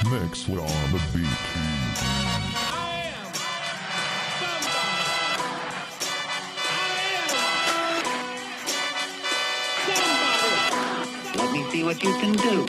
Mix with On the Beat. Let me see what you can do.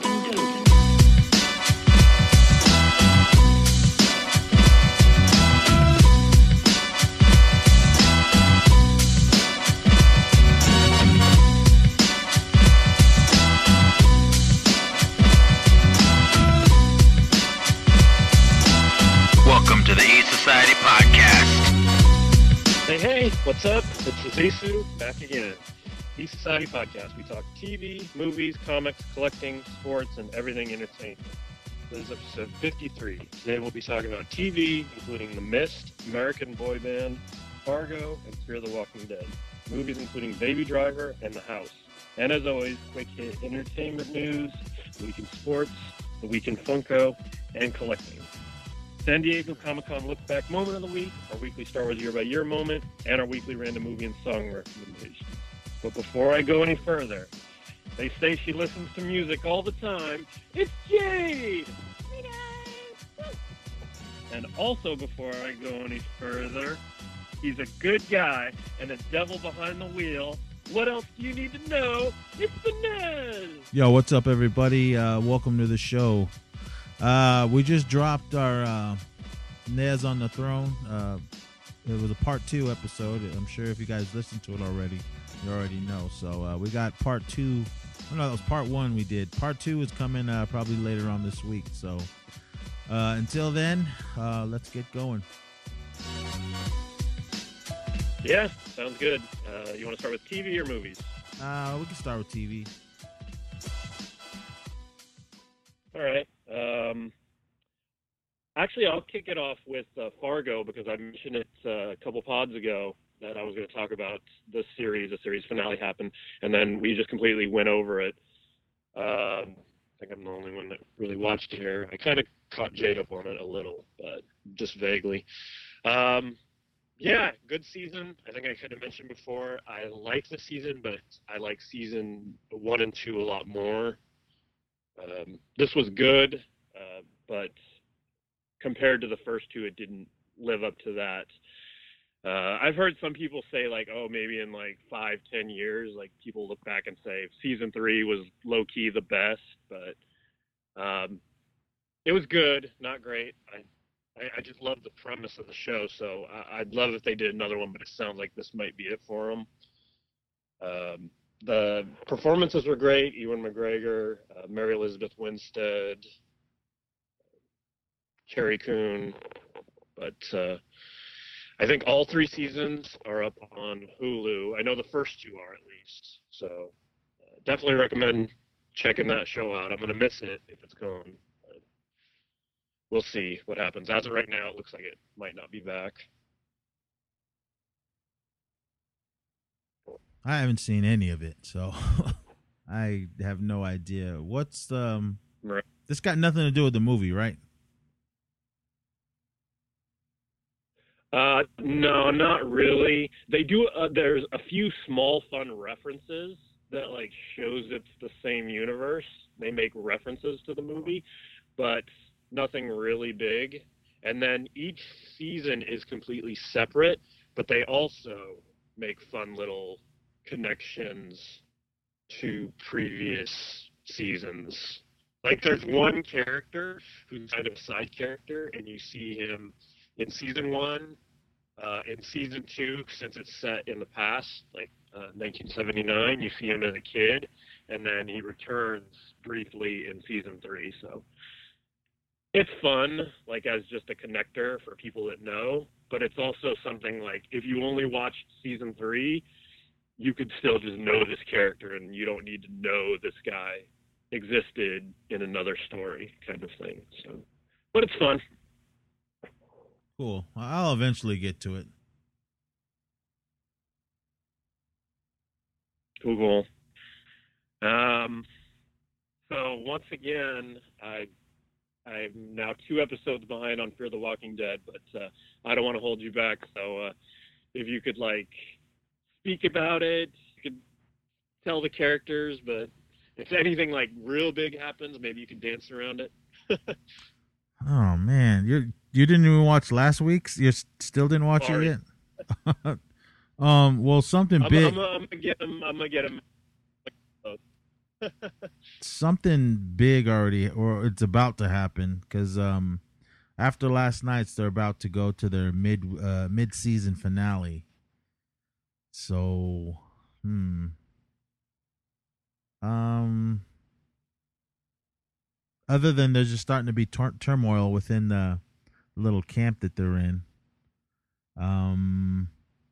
Welcome to the E-Society Podcast. Hey, what's up? It's Zisu back again. E-Society Podcast. We talk TV, movies, comics, collecting, sports, and everything entertainment. This is episode 53. Today we'll be talking about TV, including The Mist, American Boy Band, Fargo, and Fear the Walking Dead. Movies including Baby Driver and The House. And as always, quick hit entertainment news, week in sports, the week in Funko, and collecting. San Diego Comic-Con Look Back Moment of the Week, our weekly Star Wars Year by Year moment, and our weekly random movie and song recommendations. But before I go any further, they say she listens to music all the time. It's Jade! And also before I go any further, he's a good guy and a devil behind the wheel. What else do you need to know? It's the Nez! Yo, what's up, everybody? Welcome to the show. We just dropped our Nez on the Throne. It was a part 2 episode. I'm sure if you guys listened to it already, you already know. So we got part 2. Oh, no, that was part 1 we did. Part 2 is coming probably later on this week. So until then, let's get going. Yeah, sounds good. You want to start with TV or movies? We can start with TV. All right. Actually, I'll kick it off with Fargo because I mentioned it a couple pods ago that I was going to talk about this series. The series finale happened, and then we just completely went over it. I think I'm the only one that really watched it here. I kind of caught Jade up on it a little, but just vaguely. Yeah, good season. I think I kind of mentioned before, I like the season, but I like season 1 and 2 a lot more. This was good, but compared to the first 2, it didn't live up to that. I've heard some people say, like, oh, maybe in like 5-10 years, like people look back and say season 3 was low-key the best, but it was good, not great. I just love the premise of the show, so I'd love if they did another one, but it sounds like this might be it for them. The performances were great. Ewan McGregor, Mary Elizabeth Winstead, Carrie Coon. But I think all 3 seasons are up on Hulu. I know the first 2 are at least. So definitely recommend checking that show out. I'm going to miss it if it's gone. But we'll see what happens. As of right now, it looks like it might not be back. I haven't seen any of it, so I have no idea. What's Right. This got nothing to do with the movie, right? No, not really. They do. There's a few small fun references that like shows it's the same universe. They make references to the movie, but nothing really big. And then each season is completely separate, but they also make fun little connections to previous seasons. Like there's one character who's kind of a side character, and you see him in season 1, in season 2, since it's set in the past, like 1979, you see him as a kid, and then he returns briefly in season 3. So it's fun, like as just a connector for people that know, but it's also something like if you only watched season 3, you could still just know this character, and you don't need to know this guy existed in another story, kind of thing. So, but it's fun. Cool. I'll eventually get to it. Cool. So once again, I'm now 2 episodes behind on Fear the Walking Dead, but I don't want to hold you back. So if you could like speak about it, you could tell the characters, but if anything like real big happens, maybe you could dance around it. Oh man, you didn't even watch last week's. You still didn't watch Sorry. it yet. Well, something big, I'm gonna get him. I'm gonna get him. something big already, or it's about to happen. Because after last night's, they're about to go to their mid season finale. So, um, other than there's just starting to be turmoil within the little camp that they're in. Um,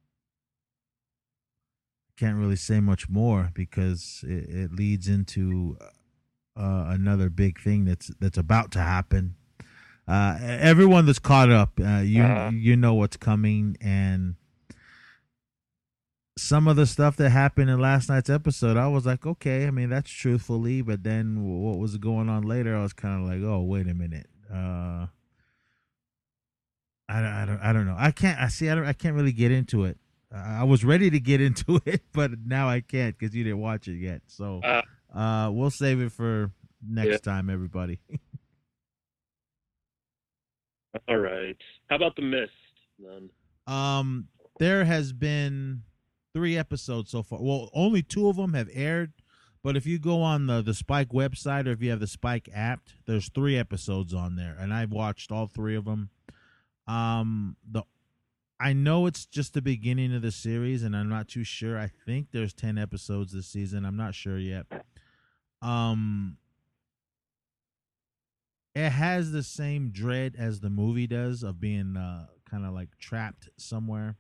can't really say much more because it leads into another big thing that's about to happen. Everyone that's caught up, you know what's coming, and some of the stuff that happened in last night's episode, I was like, okay, I mean that's truthfully, but then what was going on later, I was kind of like, oh wait a minute, I don't know, I can't really get into it. I was ready to get into it, but now I can't because you didn't watch it yet. So we'll save it for next time, everybody. All right. How about The Mist then? There has been 3 episodes so far. Well, only 2 of them have aired, but if you go on the Spike website or if you have the Spike app, there's 3 episodes on there, and I've watched all 3 of them. I know it's just the beginning of the series, and I'm not too sure. I think there's 10 episodes this season. I'm not sure yet. It has the same dread as the movie does of being kind of like trapped somewhere.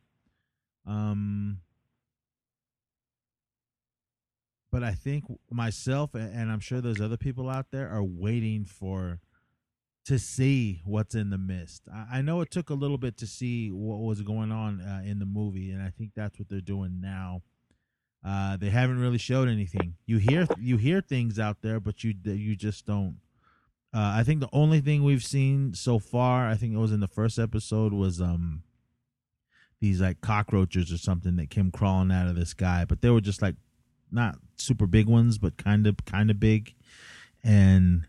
But I think myself, and I'm sure there's other people out there, are waiting to see what's in the mist. I know it took a little bit to see what was going on in the movie, and I think that's what they're doing now. They haven't really showed anything. You hear things out there, but you just don't. I think the only thing we've seen so far, I think it was in the first episode, was these like cockroaches or something that came crawling out of the sky, but they were just like not super big ones, but kind of big, and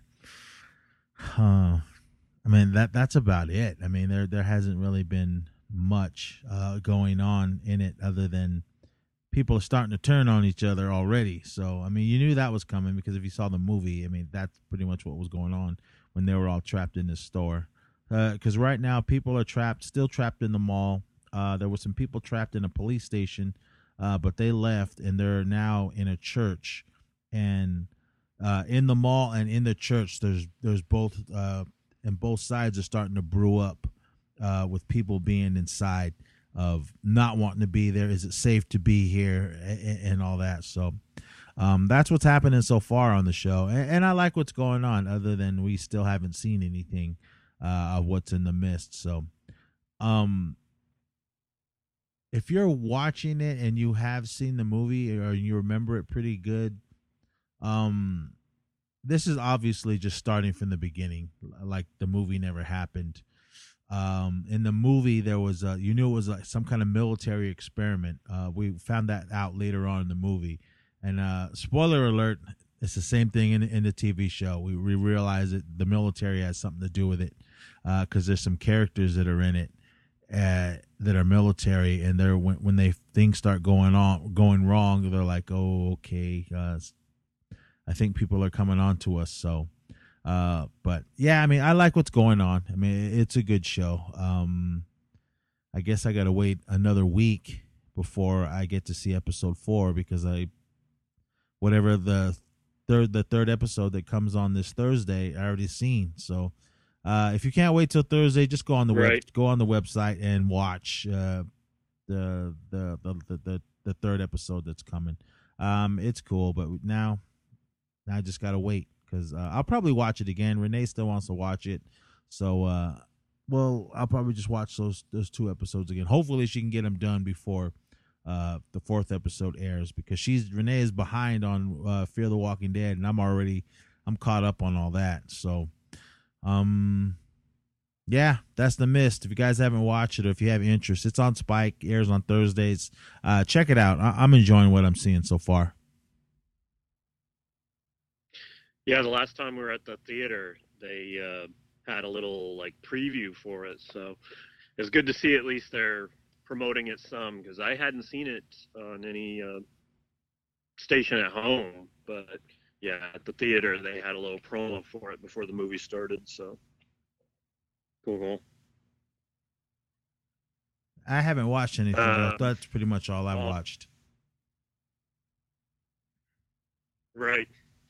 I mean that's about it. I mean there hasn't really been much going on in it other than people are starting to turn on each other already. So I mean you knew that was coming because if you saw the movie, I mean that's pretty much what was going on when they were all trapped in this store. Because right now people are still trapped in the mall. There were some people trapped in a police station, but they left and they're now in a church. And in the mall and in the church, there's both, and both sides are starting to brew up with people being inside of not wanting to be there. Is it safe to be here and all that? So that's what's happening so far on the show, and I like what's going on. Other than we still haven't seen anything of what's in the mist. So, if you're watching it and you have seen the movie or you remember it pretty good, this is obviously just starting from the beginning, like the movie never happened. In the movie, there was you knew it was like some kind of military experiment. We found that out later on in the movie, and spoiler alert, it's the same thing in the TV show. We realize that the military has something to do with it because there's some characters that are in it that are military, and they're when things start going wrong, they're like, oh, okay, I think people are coming on to us. So, but yeah, I mean, I like what's going on. I mean, it's a good show. I guess I got to wait another week before I get to see episode 4 because whatever the third episode that comes on this Thursday, I already seen. So, if you can't wait till Thursday, just go on the website and watch the third episode that's coming. It's cool, but now I just gotta wait because I'll probably watch it again. Renee still wants to watch it, so I'll probably just watch those 2 episodes again. Hopefully, she can get them done before the 4th episode airs because Renee is behind on Fear the Walking Dead, and I'm caught up on all that. So, yeah, that's The Mist. If you guys haven't watched it or if you have interest, it's on Spike, airs on Thursdays. Check it out. I'm enjoying what I'm seeing so far. Yeah, the last time we were at the theater, they had a little like preview for it. So it's good to see at least they're promoting it some, because I hadn't seen it on any station at home. But yeah, at the theater they had a little promo for it before the movie started. So cool. I haven't watched anything else. That's pretty much all I've watched. Right.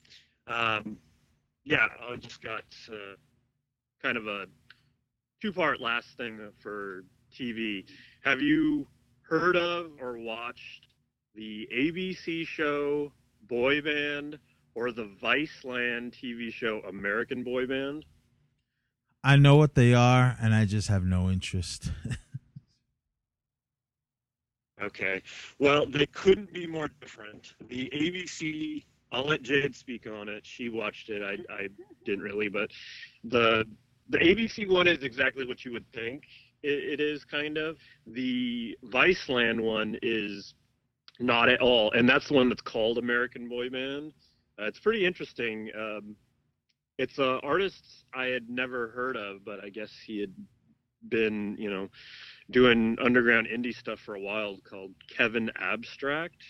Yeah, I just got kind of a two-part last thing for TV. Have you heard of or watched the ABC show Boy Band or the Viceland TV show American Boy Band? I know what they are, and I just have no interest. Okay. Well, they couldn't be more different. The ABC, I'll let Jade speak on it. She watched it. I didn't really, but the ABC one is exactly what you would think it is, kind of. The Viceland one is not at all, and that's the one that's called American Boy Band. It's pretty interesting. It's an artist I had never heard of, but I guess he had been, doing underground indie stuff for a while, called Kevin Abstract.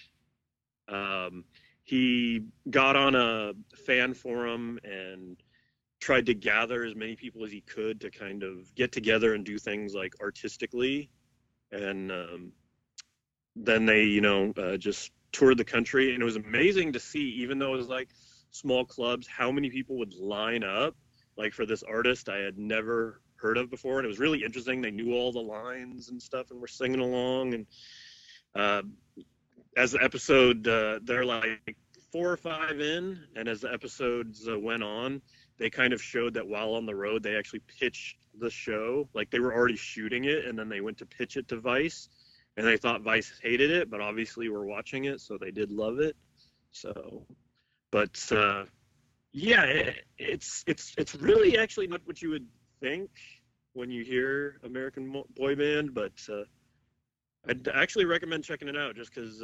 He got on a fan forum and tried to gather as many people as he could to kind of get together and do things like artistically. And then they, just toured the country. And it was amazing to see, even though it was like small clubs, how many people would line up like for this artist I had never heard of before. And it was really interesting. They knew all the lines and stuff and were singing along. And as the episode, they're like 4 or 5 in, and as the episodes went on, they kind of showed that while on the road, they actually pitched the show. Like, they were already shooting it, and then they went to pitch it to Vice, and they thought Vice hated it, but obviously were watching it, so they did love it. So, but yeah, it's really actually not what you would think when you hear American Boy Band, but I'd actually recommend checking it out, just because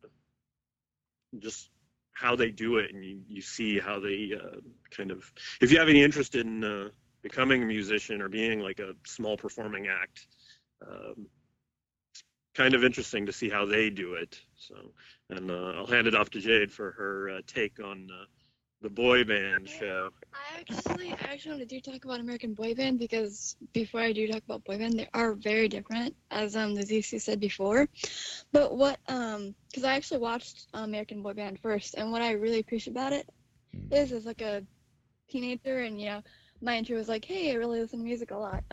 just how they do it, and you see how they kind of, if you have any interest in becoming a musician or being like a small performing act, it's kind of interesting to see how they do it. So, and I'll hand it off to Jade for her take on the boy band show. I actually want to do talk about American Boy Band, because before I do talk about boy band, they are very different, as the ZC said before. But what because I actually watched American Boy Band first, and what I really appreciate about it is, as like a teenager, and my intro was like, hey, I really listen to music a lot.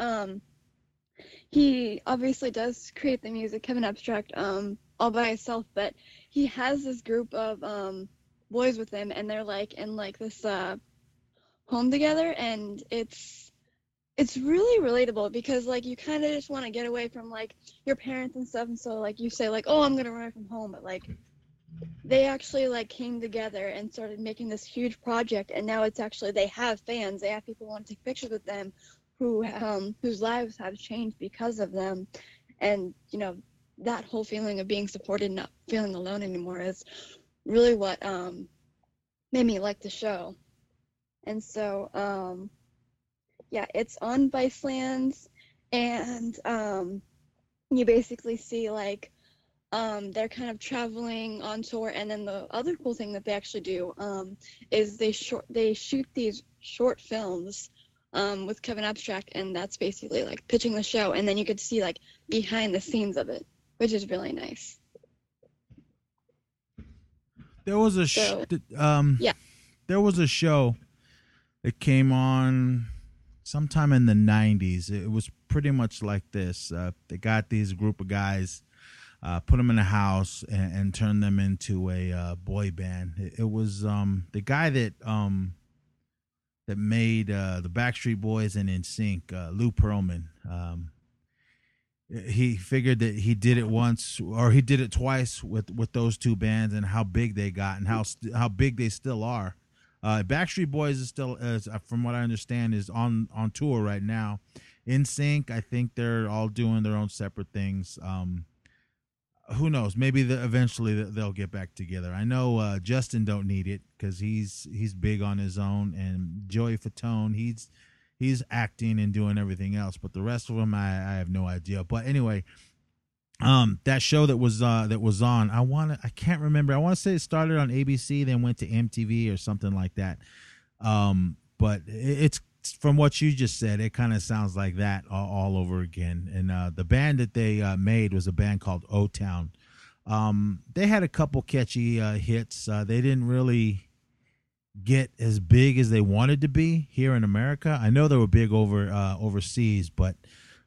He obviously does create the music, Kevin Abstract, all by himself, but he has this group of boys with him, and they're like in like this home together, and it's really relatable, because like you kind of just want to get away from like your parents and stuff, and so like you say like, oh, I'm gonna run away from home, but like they actually like came together and started making this huge project, and now it's actually, they have fans, they have people who want to take pictures with them, whose lives have changed because of them. And that whole feeling of being supported, not feeling alone anymore, is really what made me like the show. And so yeah, it's on Viceland, and you basically see like they're kind of traveling on tour. And then the other cool thing that they actually do is they shoot these short films with Kevin Abstract, and that's basically like pitching the show, and then you could see like behind the scenes of it, which is really nice. There was a there was a show that came on sometime in the 90s. It was pretty much like this. They got these group of guys, put them in a house, and turned them into a boy band. It was the guy that made the Backstreet Boys and NSYNC, Lou Pearlman. He figured that he did it once, or he did it twice with those two bands, and how big they got, and how big they still are. Backstreet Boys is still, from what I understand, is on tour right now. NSYNC, I think they're all doing their own separate things. Who knows? Maybe eventually they'll get back together. I know Justin don't need it, because he's big on his own, and Joey Fatone, he's acting and doing everything else. But the rest of them, I have no idea. But anyway, that show that was on, I can't remember. I want to say it started on ABC, then went to MTV or something like that. But it's from what you just said, it kind of sounds like that all over again. And the band that they made was a band called O-Town. They had a couple catchy hits. They didn't really get as big as they wanted to be here in America. I know they were big overseas, but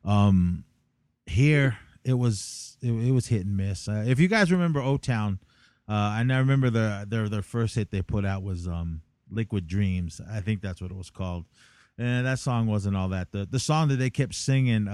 here it was hit and miss. If you guys remember O-Town, and I remember their first hit they put out was Liquid Dreams. I think that's what it was called. And that song wasn't all that. The song that they kept singing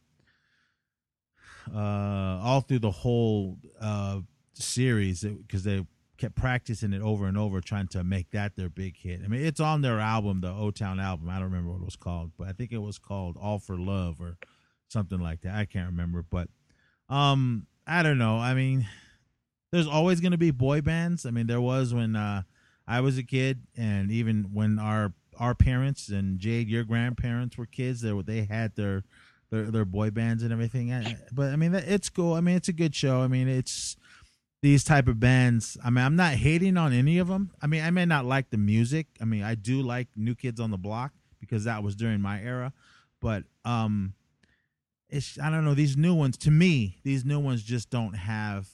all through the whole series, because they kept practicing it over and over, trying to make that their big hit. I mean, it's on their album, the O-Town album. I don't remember what it was called, but I think it was called All for Love or something like that. I can't remember, but I don't know. I mean, there's always going to be boy bands. I mean, there was when I was a kid, and even when our parents and Jade, your grandparents were kids, they had their boy bands and everything. But I mean, it's cool. I mean, it's a good show. I mean, it's these type of bands. I mean, I'm not hating on any of them. I mean, I may not like the music. I mean, I do like New Kids on the Block because that was during my era. But it's, I don't know, these new ones, to me, these new ones just don't have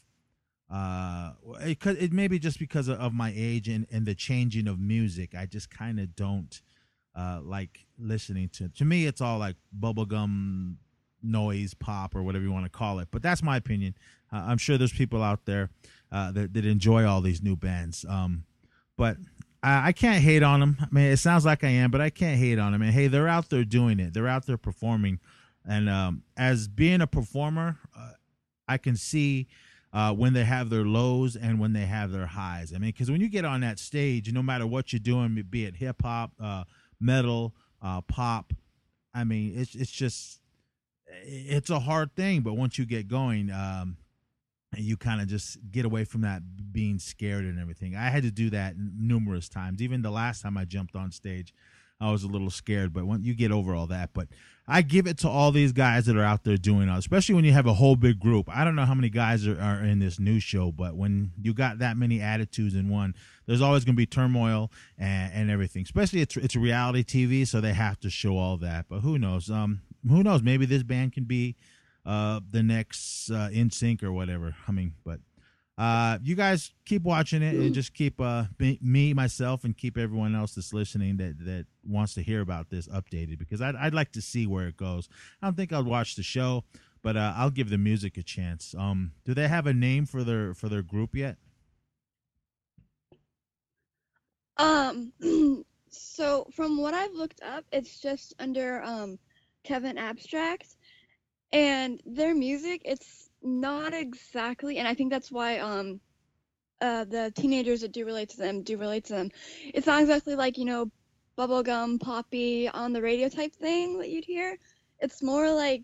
it may be just because of my age and the changing of music. I just kind of don't like listening to me. It's all like bubblegum noise pop or whatever you want to call it, but that's my opinion. I'm sure there's people out there that enjoy all these new bands, but I can't hate on them. I mean, it sounds like I am, but I can't hate on them. And hey, they're out there doing it. They're out there performing, and as being a performer, I can see when they have their lows and when they have their highs. I mean, because when you get on that stage, no matter what you're doing, be it hip hop, metal, pop, I mean, it's a hard thing. But once you get going, you kind of just get away from that being scared and everything. I had to do that numerous times. Even the last time I jumped on stage, I was a little scared, but when you get over all that, but I give it to all these guys that are out there doing it, especially when you have a whole big group. I don't know how many guys are in this new show, but when you got that many attitudes in one, there's always going to be turmoil and everything, especially it's reality TV. So they have to show all that, but who knows? Who knows? Maybe this band can be the next NSYNC or whatever. I mean, but you guys keep watching it and just keep me, myself, and keep everyone else that's listening that wants to hear about this updated, because I'd like to see where it goes. I don't think I'll watch the show, but I'll give the music a chance. Do they have a name for their group yet? So from what I've looked up, it's just under Kevin Abstract, and their music, it's not exactly, and I think that's why the teenagers that do relate to them. It's not exactly like, bubblegum poppy on the radio type thing that you'd hear. It's more like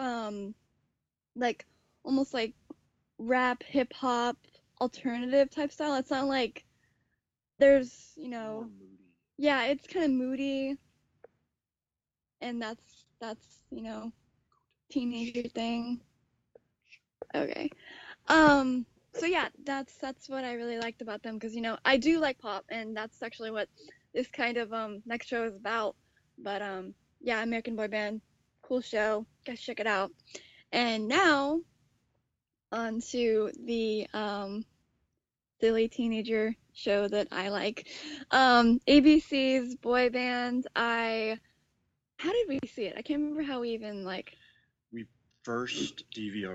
almost like rap, hip hop, alternative type style. It's not like there's yeah, it's kind of moody, and that's teenager thing. Okay. So yeah, that's what I really liked about them, because I do like pop, and that's actually what this kind of next show is about. But yeah, American Boy Band, cool show. Guys, check it out. And now on to the silly teenager show that I like, ABC's Boy Band. How did we see it? I can't remember how we even We first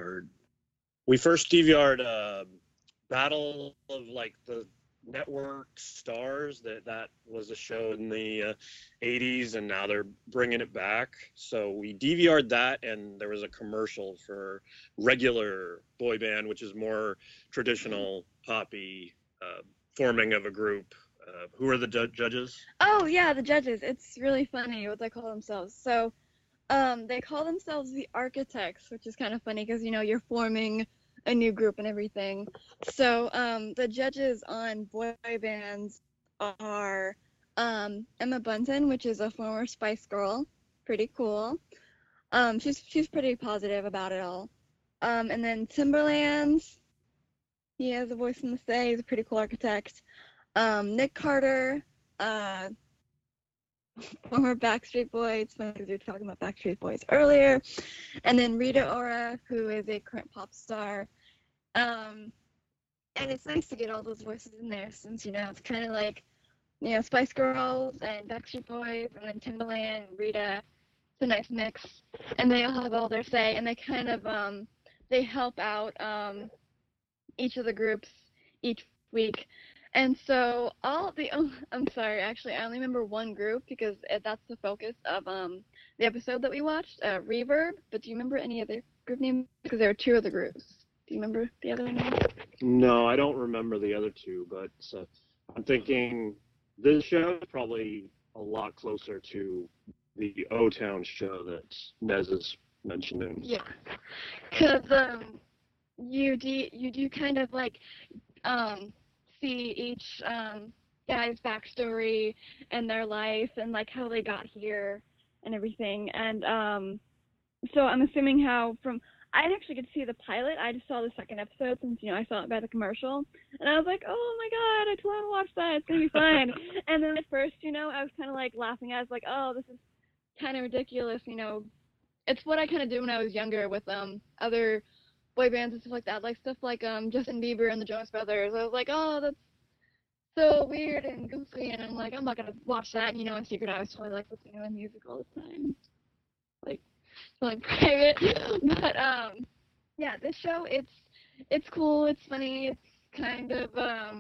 DVR'd Battle of the network stars. That was a show in the 80s, and now they're bringing it back. So we DVR'd that, and there was a commercial for regular boy band, which is more traditional poppy forming of a group. Who are the judges? Oh yeah, the judges. It's really funny what they call themselves. So they call themselves the Architects, which is kind of funny because you're forming a new group and everything. So the judges on boy bands are Emma Bunton, which is a former Spice Girl. Pretty cool. She's pretty positive about it all. And then Timberland, he has a voice in the say. He's a pretty cool architect. Nick Carter, former Backstreet Boys. It's funny because we were talking about Backstreet Boys earlier. And then Rita Ora, who is a current pop star. And it's nice to get all those voices in there since, it's kind of like, Spice Girls and Backstreet Boys and then Timbaland, Rita. It's a nice mix. And they all have all their say, and they kind of, they help out each of the groups each week. And so I'm sorry, actually, I only remember one group because that's the focus of the episode that we watched, Reverb. But do you remember any other group names? Because there are two other groups. Do you remember the other names? No, I don't remember the other two, but I'm thinking this show is probably a lot closer to the O-Town show that Nez is mentioning. Yeah, because you do kind of like see each guy's backstory and their life and like how they got here and everything. And so I'm assuming I didn't actually get to see the pilot. I just saw the second episode since, I saw it by the commercial. And I was like, oh my God, I totally want to watch that. It's going to be fun. And then at first, I was kind of like laughing. I was like, oh, this is kind of ridiculous. It's what I kind of did when I was younger with other boy bands and stuff like that. Like stuff like Justin Bieber and the Jonas Brothers. I was like, oh, that's so weird and goofy. And I'm like, I'm not going to watch that. In secret, I was totally like listening to the music all the time. Like private. But yeah, this show, it's cool, it's funny, it's kind of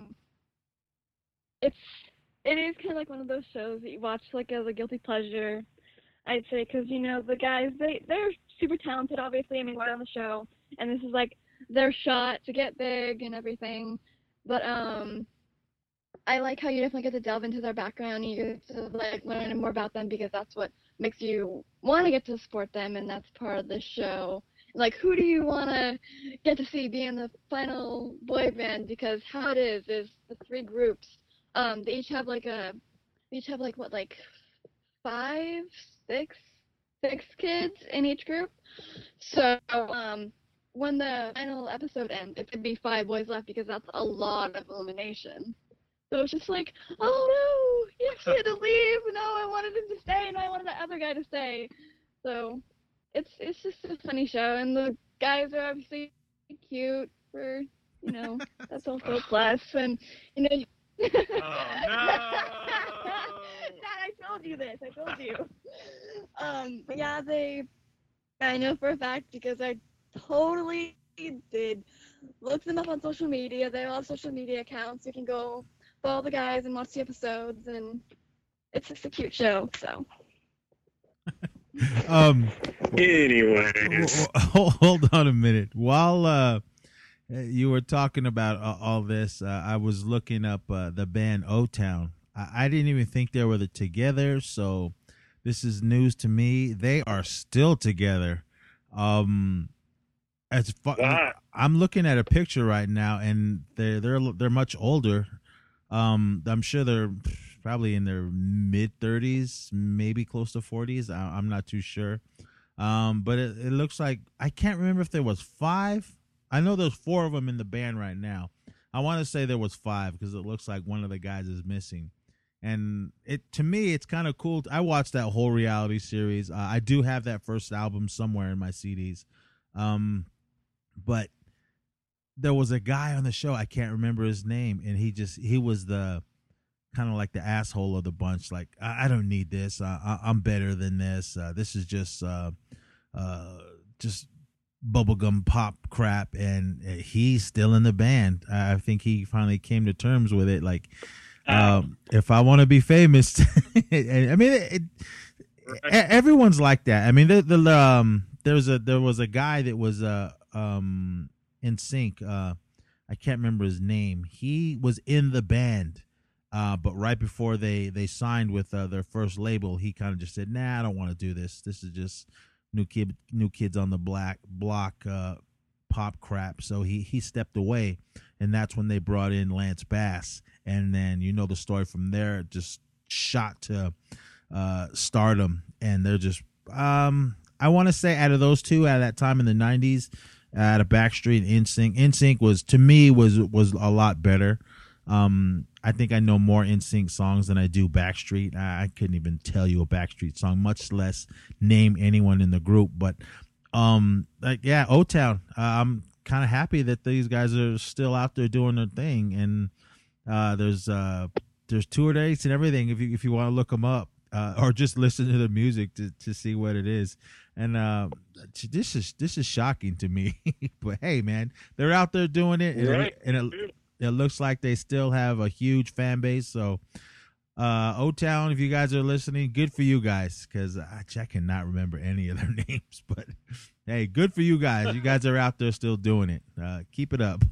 it is kind of like one of those shows that you watch like as a guilty pleasure, I'd say, because the guys, they're super talented, obviously. I mean, right on the show, and this is like their shot to get big and everything. But I like how you definitely get to delve into their background. You get to like learn more about them because that's what makes you want to get to support them, and that's part of the show. Like, who do you want to get to see be in the final boy band? Because how it is the three groups. They each have like five, six kids in each group. So when the final episode ends, it could be 5 boys left because that's a lot of elimination. So it's just like, oh no, he actually had to leave. No, I wanted him to stay, and I wanted the other guy to stay. So it's just a funny show, and the guys are obviously cute for, that's also a plus. And, Oh, no! Dad, I told you this. I told you. But yeah, I know for a fact because I totally did look them up on social media. They all have social media accounts. You can go follow the guys and watch the episodes, and it's just a cute show. So. Anyways, hold on a minute. While you were talking about all this, I was looking up the band O-Town. I didn't even think they were together, so this is news to me. They are still together. I'm looking at a picture right now, and they're much older. I'm sure they're probably in their mid-30s, maybe close to 40s. I'm not too sure. But it looks like, I can't remember if there was 5. I know there's 4 of them in the band right now. I want to say there was 5 because it looks like one of the guys is missing. And to me, it's kind of cool. I watched that whole reality series. I do have that first album somewhere in my CDs. But there was a guy on the show, I can't remember his name, and he was the kind of like the asshole of the bunch. Like, I don't need this. I'm better than this. This is just bubblegum pop crap, and he's still in the band. I think he finally came to terms with it. Like, if I want to be famous, I mean, everyone's like that. I mean, there was a guy that was in sync. I can't remember his name. He was in the band, but right before they signed with their first label, he kind of just said, "Nah, I don't want to do this. This is just new kids on the block pop crap." So he stepped away, and that's when they brought in Lance Bass. And then the story from there. Just shot to stardom, and they're just I want to say out of those two at that time in the 90s, out of Backstreet and NSYNC, NSYNC was to me was a lot better. I think I know more NSYNC songs than I do Backstreet. I couldn't even tell you a Backstreet song, much less name anyone in the group. But like yeah, O-Town. I'm kind of happy that these guys are still out there doing their thing, and there's tour dates and everything if you want to look them up, or just listen to the music to see what it is. And this is shocking to me, but hey, man, they're out there doing it, Right. and it looks like they still have a huge fan base. So, O-Town, if you guys are listening, good for you guys, because I cannot remember any of their names. But hey, good for you guys. You guys are out there still doing it. Keep it up.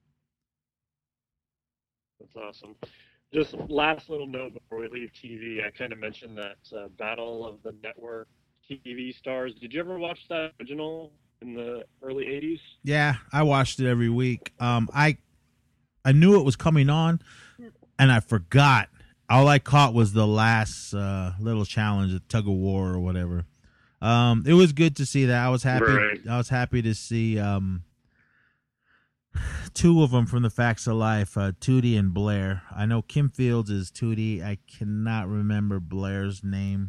That's awesome. Just last little note before we leave TV, I kind of mentioned that Battle of the Network TV Stars. Did you ever watch that original in the early 80s? Yeah, I watched it every week. I knew it was coming on, and I forgot. All I caught was the last little challenge, the tug of war or whatever. It was good to see that. I was happy. Right. I was happy to see two of them from the Facts of Life, Tootie and Blair. I know Kim Fields is Tootie. I cannot remember Blair's name.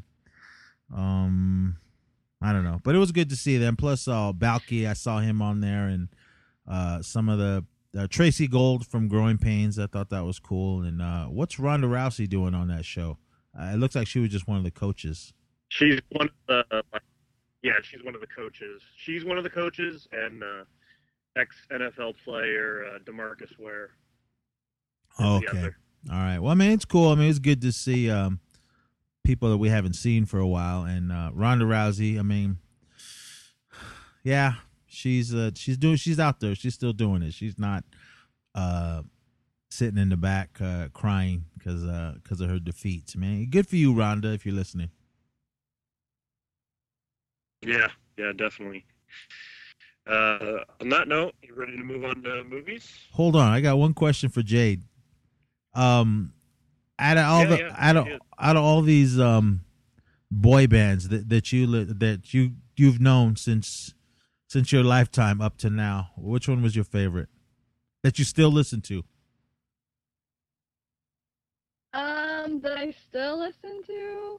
I don't know, but it was good to see them. Plus, Balky, I saw him on there, and some of the Tracy Gold from Growing Pains. I thought that was cool. And what's Ronda Rousey doing on that show? It looks like she was just one of the coaches. She's one of the she's one of the coaches. She's one of the coaches, and ex-NFL player DeMarcus Ware. Okay. All right. Well, I mean, it's cool. I mean, it's good to see people that we haven't seen for a while. And Ronda Rousey, I mean, yeah, she's out there. She's still doing it. She's not sitting in the back crying because of her defeats. Man, good for you, Ronda, if you're listening. Yeah, definitely. On that note, you ready to move on to movies? Hold on, I got one question for Jade. Out of all these boy bands that you've known since your lifetime up to now, which one was your favorite that you still listen to? That I still listen to.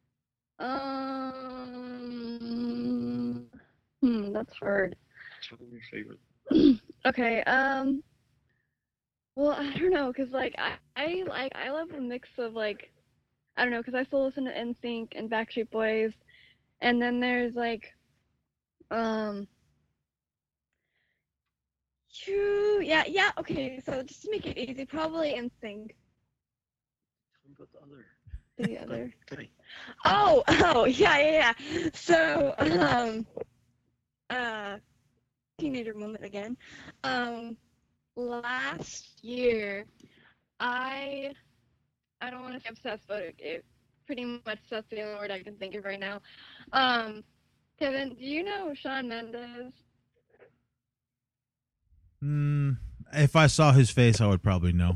That's hard. What's your favorite? Okay. Well, I don't know, cause like I love a mix of like, I don't know, cause I still listen to NSYNC and Backstreet Boys, and then there's like, yeah. Okay, so just to make it easy, probably NSYNC. What about The other. Okay. Oh, yeah. So, teenager moment again. Last year, I don't want to say obsessed, but it pretty much that's the only word I can think of right now. Kevin, do you know Shawn Mendes? If I saw his face, I would probably know.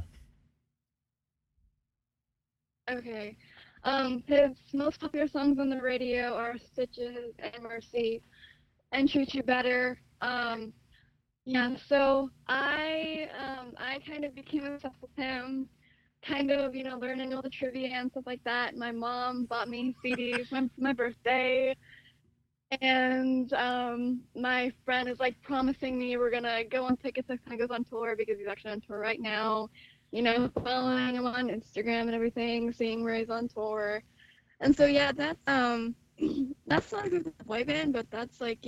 Okay. His most popular songs on the radio are Stitches and Mercy and Treat You Better. Yeah, so I kind of became obsessed with him, kind of, learning all the trivia and stuff like that. My mom bought me CDs for my birthday, and my friend is like promising me we're gonna go on tickets next time he goes on tour, because he's actually on tour right now. Following him on Instagram and everything, seeing where he's on tour. And so yeah, that's not a good boy band, but that's like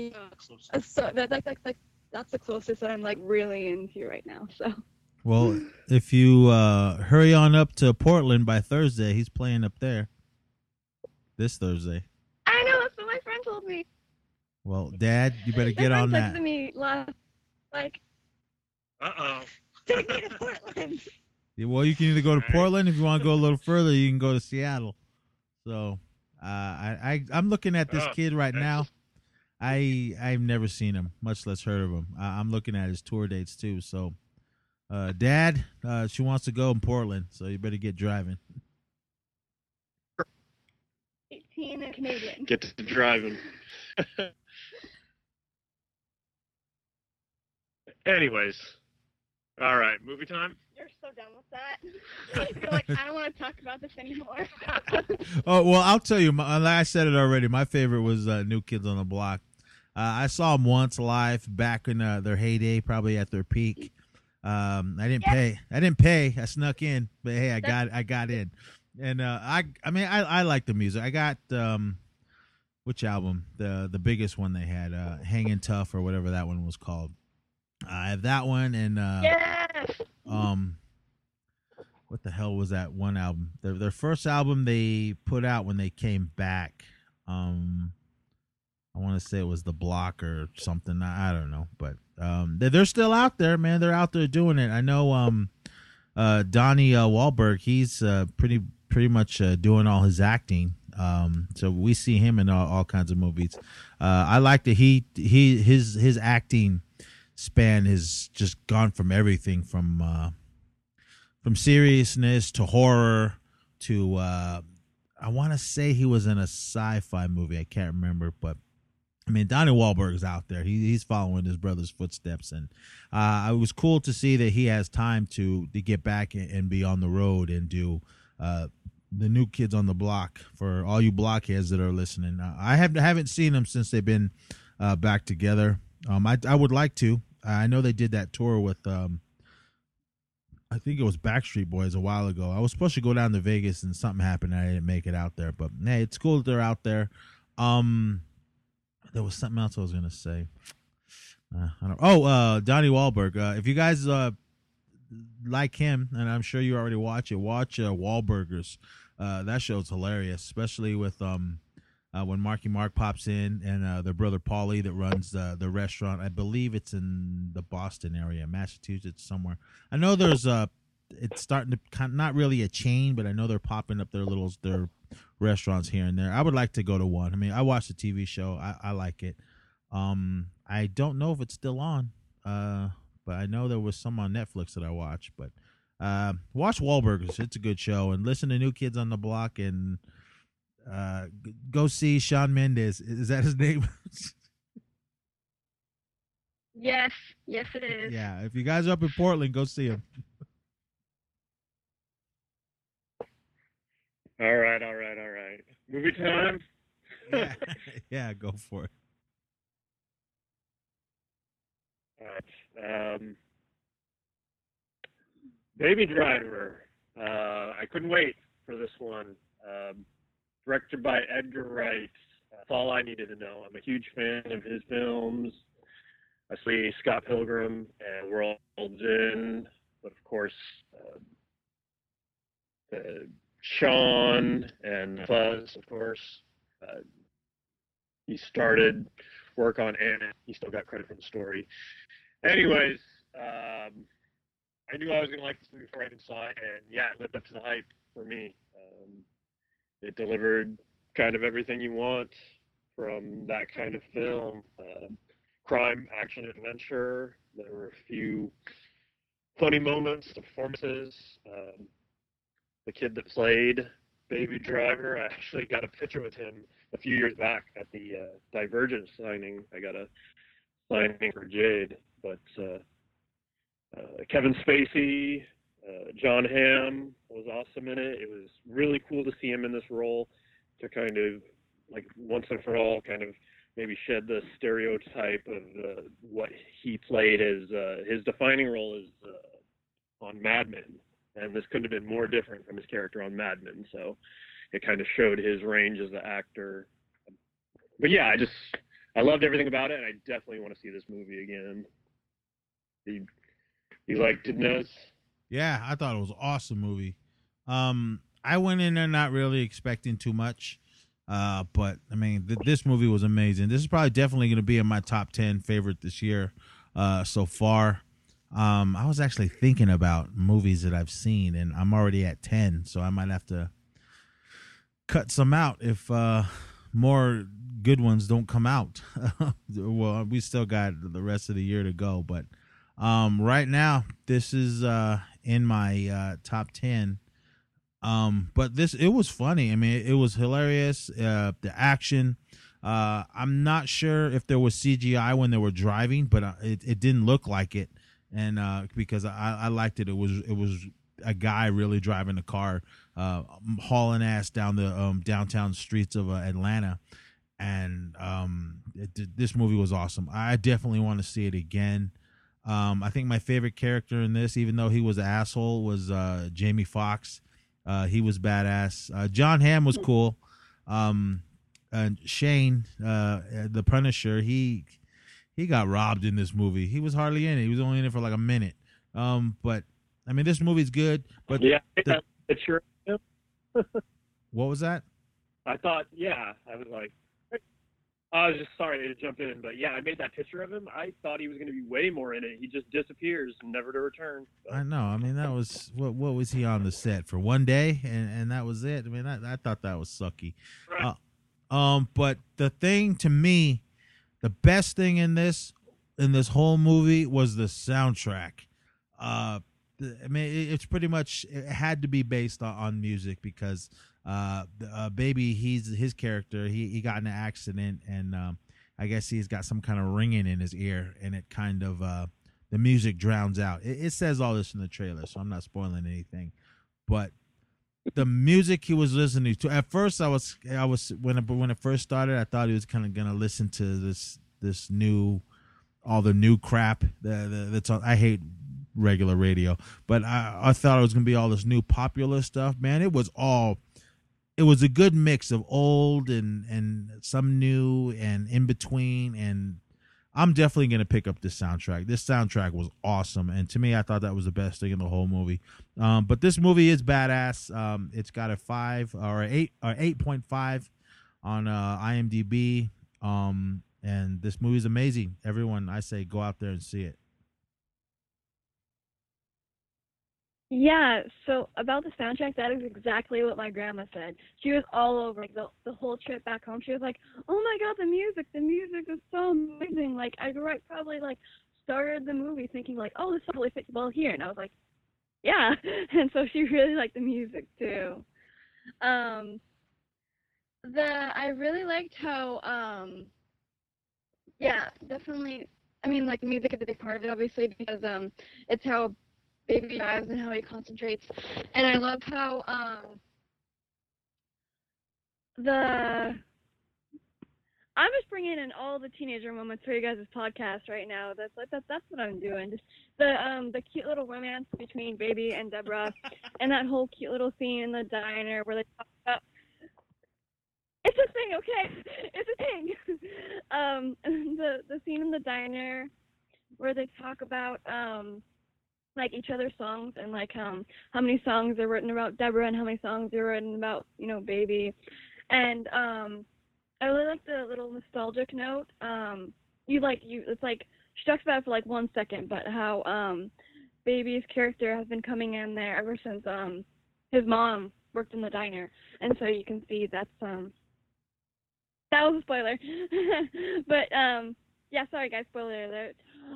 that's the closest I'm like really into right now. So well, if you hurry on up to Portland by Thursday, he's playing up there this Thursday. I know, that's what my friend told me. Well, Dad, you better get on that. Texted me last, like, take me to Portland. Yeah, well, you can either go to Portland. If you want to go a little further, you can go to Seattle. So I'm looking at this kid right now. I've never seen him, much less heard of him. I'm looking at his tour dates too. So, Dad, she wants to go in Portland, so you better get driving. 18 and Canadian. Get to driving. Anyways, all right, movie time. You're so done with that. You're like, I don't want to talk about this anymore. Oh, well, I'll tell you. I said it already. My favorite was New Kids on the Block. I saw them once live back in their heyday, probably at their peak. I didn't pay. I snuck in, but hey, I got in. And I like the music. I got which album? The biggest one they had, Hangin' Tough or whatever that one was called. I have that one and Yes. what the hell was that one album? Their first album they put out when they came back. I want to say it was The Block or something. I don't know, but they're still out there, man. They're out there doing it. I know Donnie Wahlberg. He's pretty much doing all his acting. So we see him in all kinds of movies. I like that his acting span has just gone from everything from seriousness to horror to I want to say he was in a sci-fi movie. I can't remember, but I mean, Donnie Wahlberg's out there. He's following his brother's footsteps, and it was cool to see that he has time to get back and be on the road and do the New Kids on the Block. For all you blockheads that are listening, I haven't seen them since they've been back together. I would like to. I know they did that tour with I think it was Backstreet Boys a while ago. I was supposed to go down to Vegas and something happened and I didn't make it out there. But hey, it's cool that they're out there. There was something else I was gonna say. Donnie Wahlberg. If you guys like him, and I'm sure you already watch Wahlburgers. That show's hilarious, especially with when Marky Mark pops in and their brother Paulie that runs the restaurant. I believe it's in the Boston area, Massachusetts somewhere. I know there's it's starting to not really a chain, but I know they're popping up their restaurants here and there. I would like to go to one. I mean, I watched the TV show. I like it. I don't know if it's still on, but I know there was some on Netflix that I watched. But watch Wahlburgers. It's a good show. And listen to New Kids on the Block and go see Shawn Mendes. Is that his name? Yes, it is. Yeah, if you guys are up in Portland, go see him. All right. Movie time? Yeah, go for it. All right. Baby Driver. I couldn't wait for this one. Directed by Edgar Wright. That's all I needed to know. I'm a huge fan of his films. I see Scott Pilgrim and World's End, but of course, Sean and Fuzz, of course. He started work on Anna. He still got credit for the story. Anyways, I knew I was going to like this movie before I even saw it, and yeah, it lived up to the hype for me. It delivered kind of everything you want from that kind of film. Crime, action, adventure. There were a few funny moments, the performances. The kid that played Baby Driver, I actually got a picture with him a few years back at the Divergent signing. I got a signing for Jade, but Kevin Spacey, John Hamm was awesome in it. It was really cool to see him in this role to kind of, like, once and for all, kind of maybe shed the stereotype of what he played as his defining role is on Mad Men. And this couldn't have been more different from his character on Mad Men. So it kind of showed his range as an actor. But yeah, I loved everything about it, and I definitely want to see this movie again. You liked it, Nez? Yeah, I thought it was an awesome movie. I went in there not really expecting too much. But I mean, this movie was amazing. This is probably definitely going to be in my top 10 favorite this year so far. I was actually thinking about movies that I've seen, and I'm already at 10, so I might have to cut some out if more good ones don't come out. Well, we still got the rest of the year to go, but right now, this is in my top 10. But it was funny. I mean, it was hilarious. The action. I'm not sure if there was CGI when they were driving, but it didn't look like it, and because I liked it. It was a guy really driving a car, hauling ass down the downtown streets of Atlanta, and this movie was awesome. I definitely want to see it again. I think my favorite character in this, even though he was an asshole, was Jamie Foxx. He was badass. John Hamm was cool. And Shane, the Punisher, he got robbed in this movie. He was hardly in it. He was only in it for like a minute. But I mean, this movie's good. But yeah, it's sure. What was that? I thought, yeah, I was like, I was just sorry to jump in, but yeah, I made that picture of him. I thought he was going to be way more in it. He just disappears, never to return. So. I know. I mean, that was what was he on the set for 1 day, and that was it. I mean, I thought that was sucky. Right. But the thing to me, the best thing in this whole movie was the soundtrack. I mean, it's pretty much, it had to be based on music because Baby, his character, he got in an accident, and I guess he's got some kind of ringing in his ear, and it kind of the music drowns out. It says all this in the trailer, so I'm not spoiling anything, but the music he was listening to, at first I was when it first started, I thought he was kind of gonna listen to this new, all the new crap that's on. I hate regular radio, but I thought it was gonna be all this new popular stuff. Man, it was a good mix of old and some new and in between, and I'm definitely going to pick up this soundtrack. This soundtrack was awesome, and to me, I thought that was the best thing in the whole movie. But this movie is badass. It's got a 8.5 on IMDb, and this movie is amazing. Everyone, I say, go out there and see it. Yeah, so about the soundtrack, that is exactly what my grandma said. She was all over like the whole trip back home. She was like, "Oh my God, the music is so amazing!" Like I probably like started the movie thinking like, "Oh, this totally fits well here," and I was like, "Yeah," and so she really liked the music too. I really liked how yeah, definitely. I mean, like the music is a big part of it, obviously, because it's how Baby drives and how he concentrates, and I love how I'm just bringing in all the teenager moments for you guys' podcast right now. That's what I'm doing. Just the cute little romance between Baby and Deborah, and that whole cute little scene in the diner where they talk about. It's a thing, okay? It's a thing. The scene in the diner where they talk about like each other's songs and like how many songs are written about Deborah and how many songs are written about, you know, Baby. And I really like the little nostalgic note. It's like she talks about it for like 1 second, but how Baby's character has been coming in there ever since his mom worked in the diner. And so you can see that was a spoiler. But yeah, sorry guys, spoiler alert.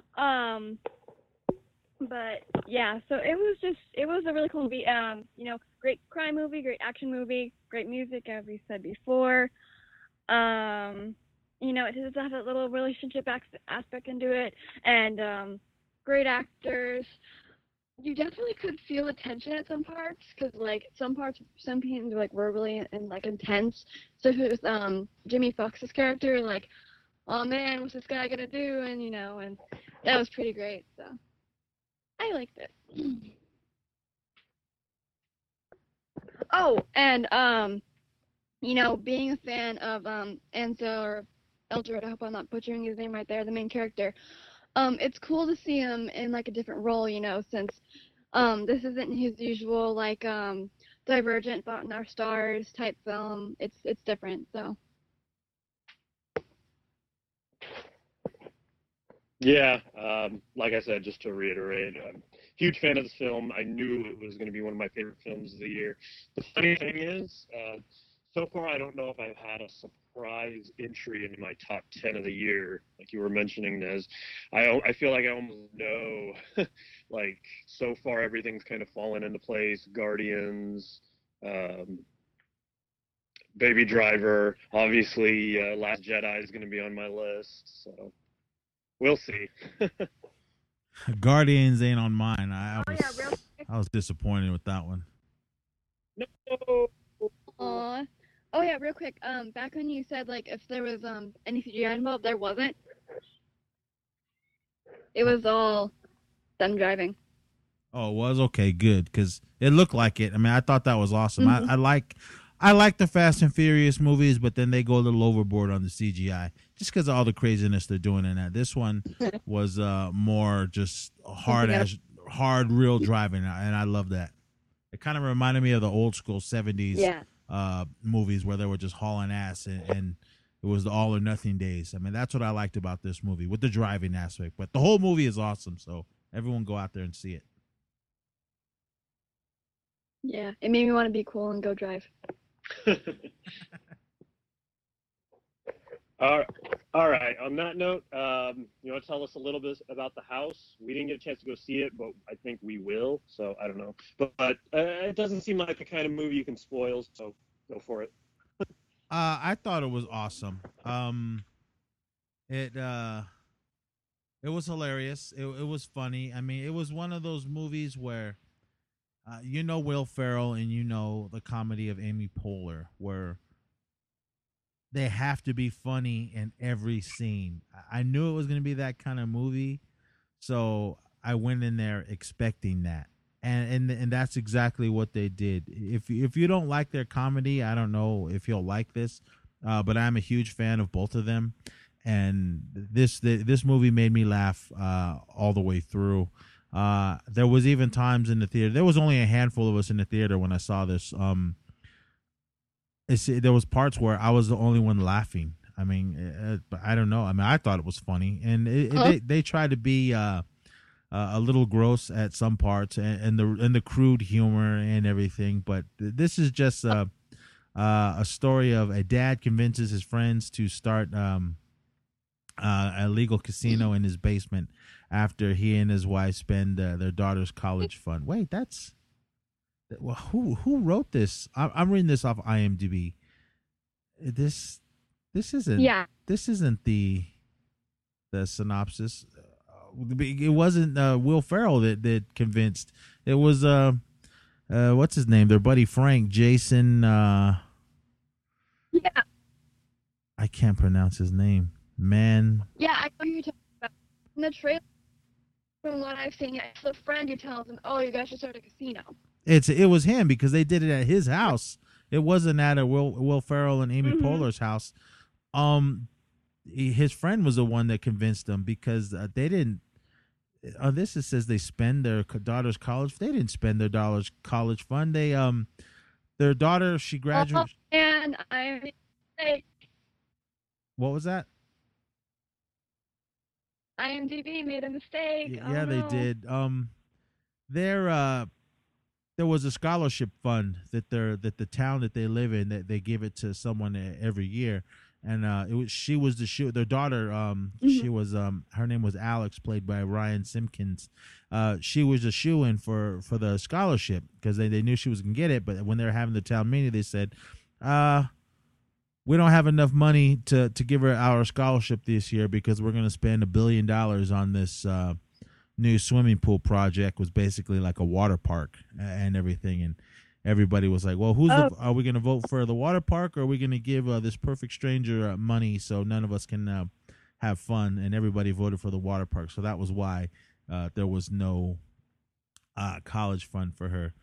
But yeah, so it was a really cool movie. You know, great crime movie, great action movie, great music, as we said before. You know, it does have a little relationship aspect into it, and great actors. You definitely could feel the tension at some parts, because like some scenes like were really like intense. So if it was Jimmy Foxx's character, like, oh man, what's this guy gonna do? And you know, and that was pretty great. So I liked it. Oh, and you know, being a fan of Ansel or Eldred, I hope I'm not butchering his name right there, the main character. It's cool to see him in like a different role, you know, since this isn't his usual like Divergent, Fault in Our Stars type film. It's different, so. Yeah, like I said, just to reiterate, I'm a huge fan of this film. I knew it was going to be one of my favorite films of the year. The funny thing is, so far I don't know if I've had a surprise entry into my top 10 of the year, like you were mentioning, Nez. I feel like I almost know, like, so far everything's kind of fallen into place. Guardians, Baby Driver, obviously, Last Jedi is going to be on my list, so we'll see. Guardians ain't on mine. real I was disappointed with that one. No. Aw. Oh yeah, real quick. Back when you said like if there was any CGI involved, there wasn't. It was all them driving. Oh, it was okay, good, because it looked like it. I mean, I thought that was awesome. Mhm. I like the Fast and Furious movies, but then they go a little overboard on the CGI just because of all the craziness they're doing in that. This one was more just hard real driving, and I love that. It kind of reminded me of the old school 70s movies where they were just hauling ass and it was the all or nothing days. I mean, that's what I liked about this movie with the driving aspect. But the whole movie is awesome, so everyone go out there and see it. Yeah, it made me want to be cool and go drive. All right. On that note, you want to tell us a little bit about the house? We didn't get a chance to go see it, but I think we will. So I don't know, but it doesn't seem like the kind of movie you can spoil. So go for it. I thought it was awesome. It was hilarious. It was funny. I mean, it was one of those movies where Will Ferrell and the comedy of Amy Poehler, where they have to be funny in every scene. I knew it was going to be that kind of movie, so I went in there expecting that, and that's exactly what they did. If you don't like their comedy, I don't know if you'll like this, but I'm a huge fan of both of them, and this movie made me laugh all the way through. There was even times in the theater. There was only a handful of us in the theater when I saw this. There was parts where I was the only one laughing. I mean, I don't know. I mean, I thought it was funny, and they tried to be a little gross at some parts, and the crude humor and everything. But this is just a story of a dad convinces his friends to start a legal casino in his basement after he and his wife spend their daughter's college fund. Wait, that's. Well, who wrote this? I'm reading this off IMDb. This isn't the synopsis. It wasn't Will Ferrell that convinced. It was what's his name? Their buddy Frank, Jason. I can't pronounce his name. Man. Yeah, I know you're talking about in the trailer. From what I've seen, it's the friend who tells him, "Oh, you guys should start a casino." It was him because they did it at his house. It wasn't at a Will Ferrell and Amy Poehler's house. His friend was the one that convinced them because they didn't. It says they spend their daughter's college. They didn't spend their daughter's college fund. They their daughter, she graduated. Oh, and I mistake. What was that? IMDb made a mistake. Yeah, they did. There was a scholarship fund that the town that they live in, that they give it to someone every year, and she was their daughter. She was her name was Alex, played by Ryan Simpkins. She was a shoo-in for the scholarship because they knew she was gonna get it, but when they were having the town meeting, they said, we don't have enough money to give her our scholarship this year because we're going to spend $1 billion on this new swimming pool project. Was basically like a water park and everything. And everybody was like, well, are we going to vote for the water park, or are we going to give this perfect stranger money so none of us can have fun? And everybody voted for the water park. So that was why there was no college fund for her.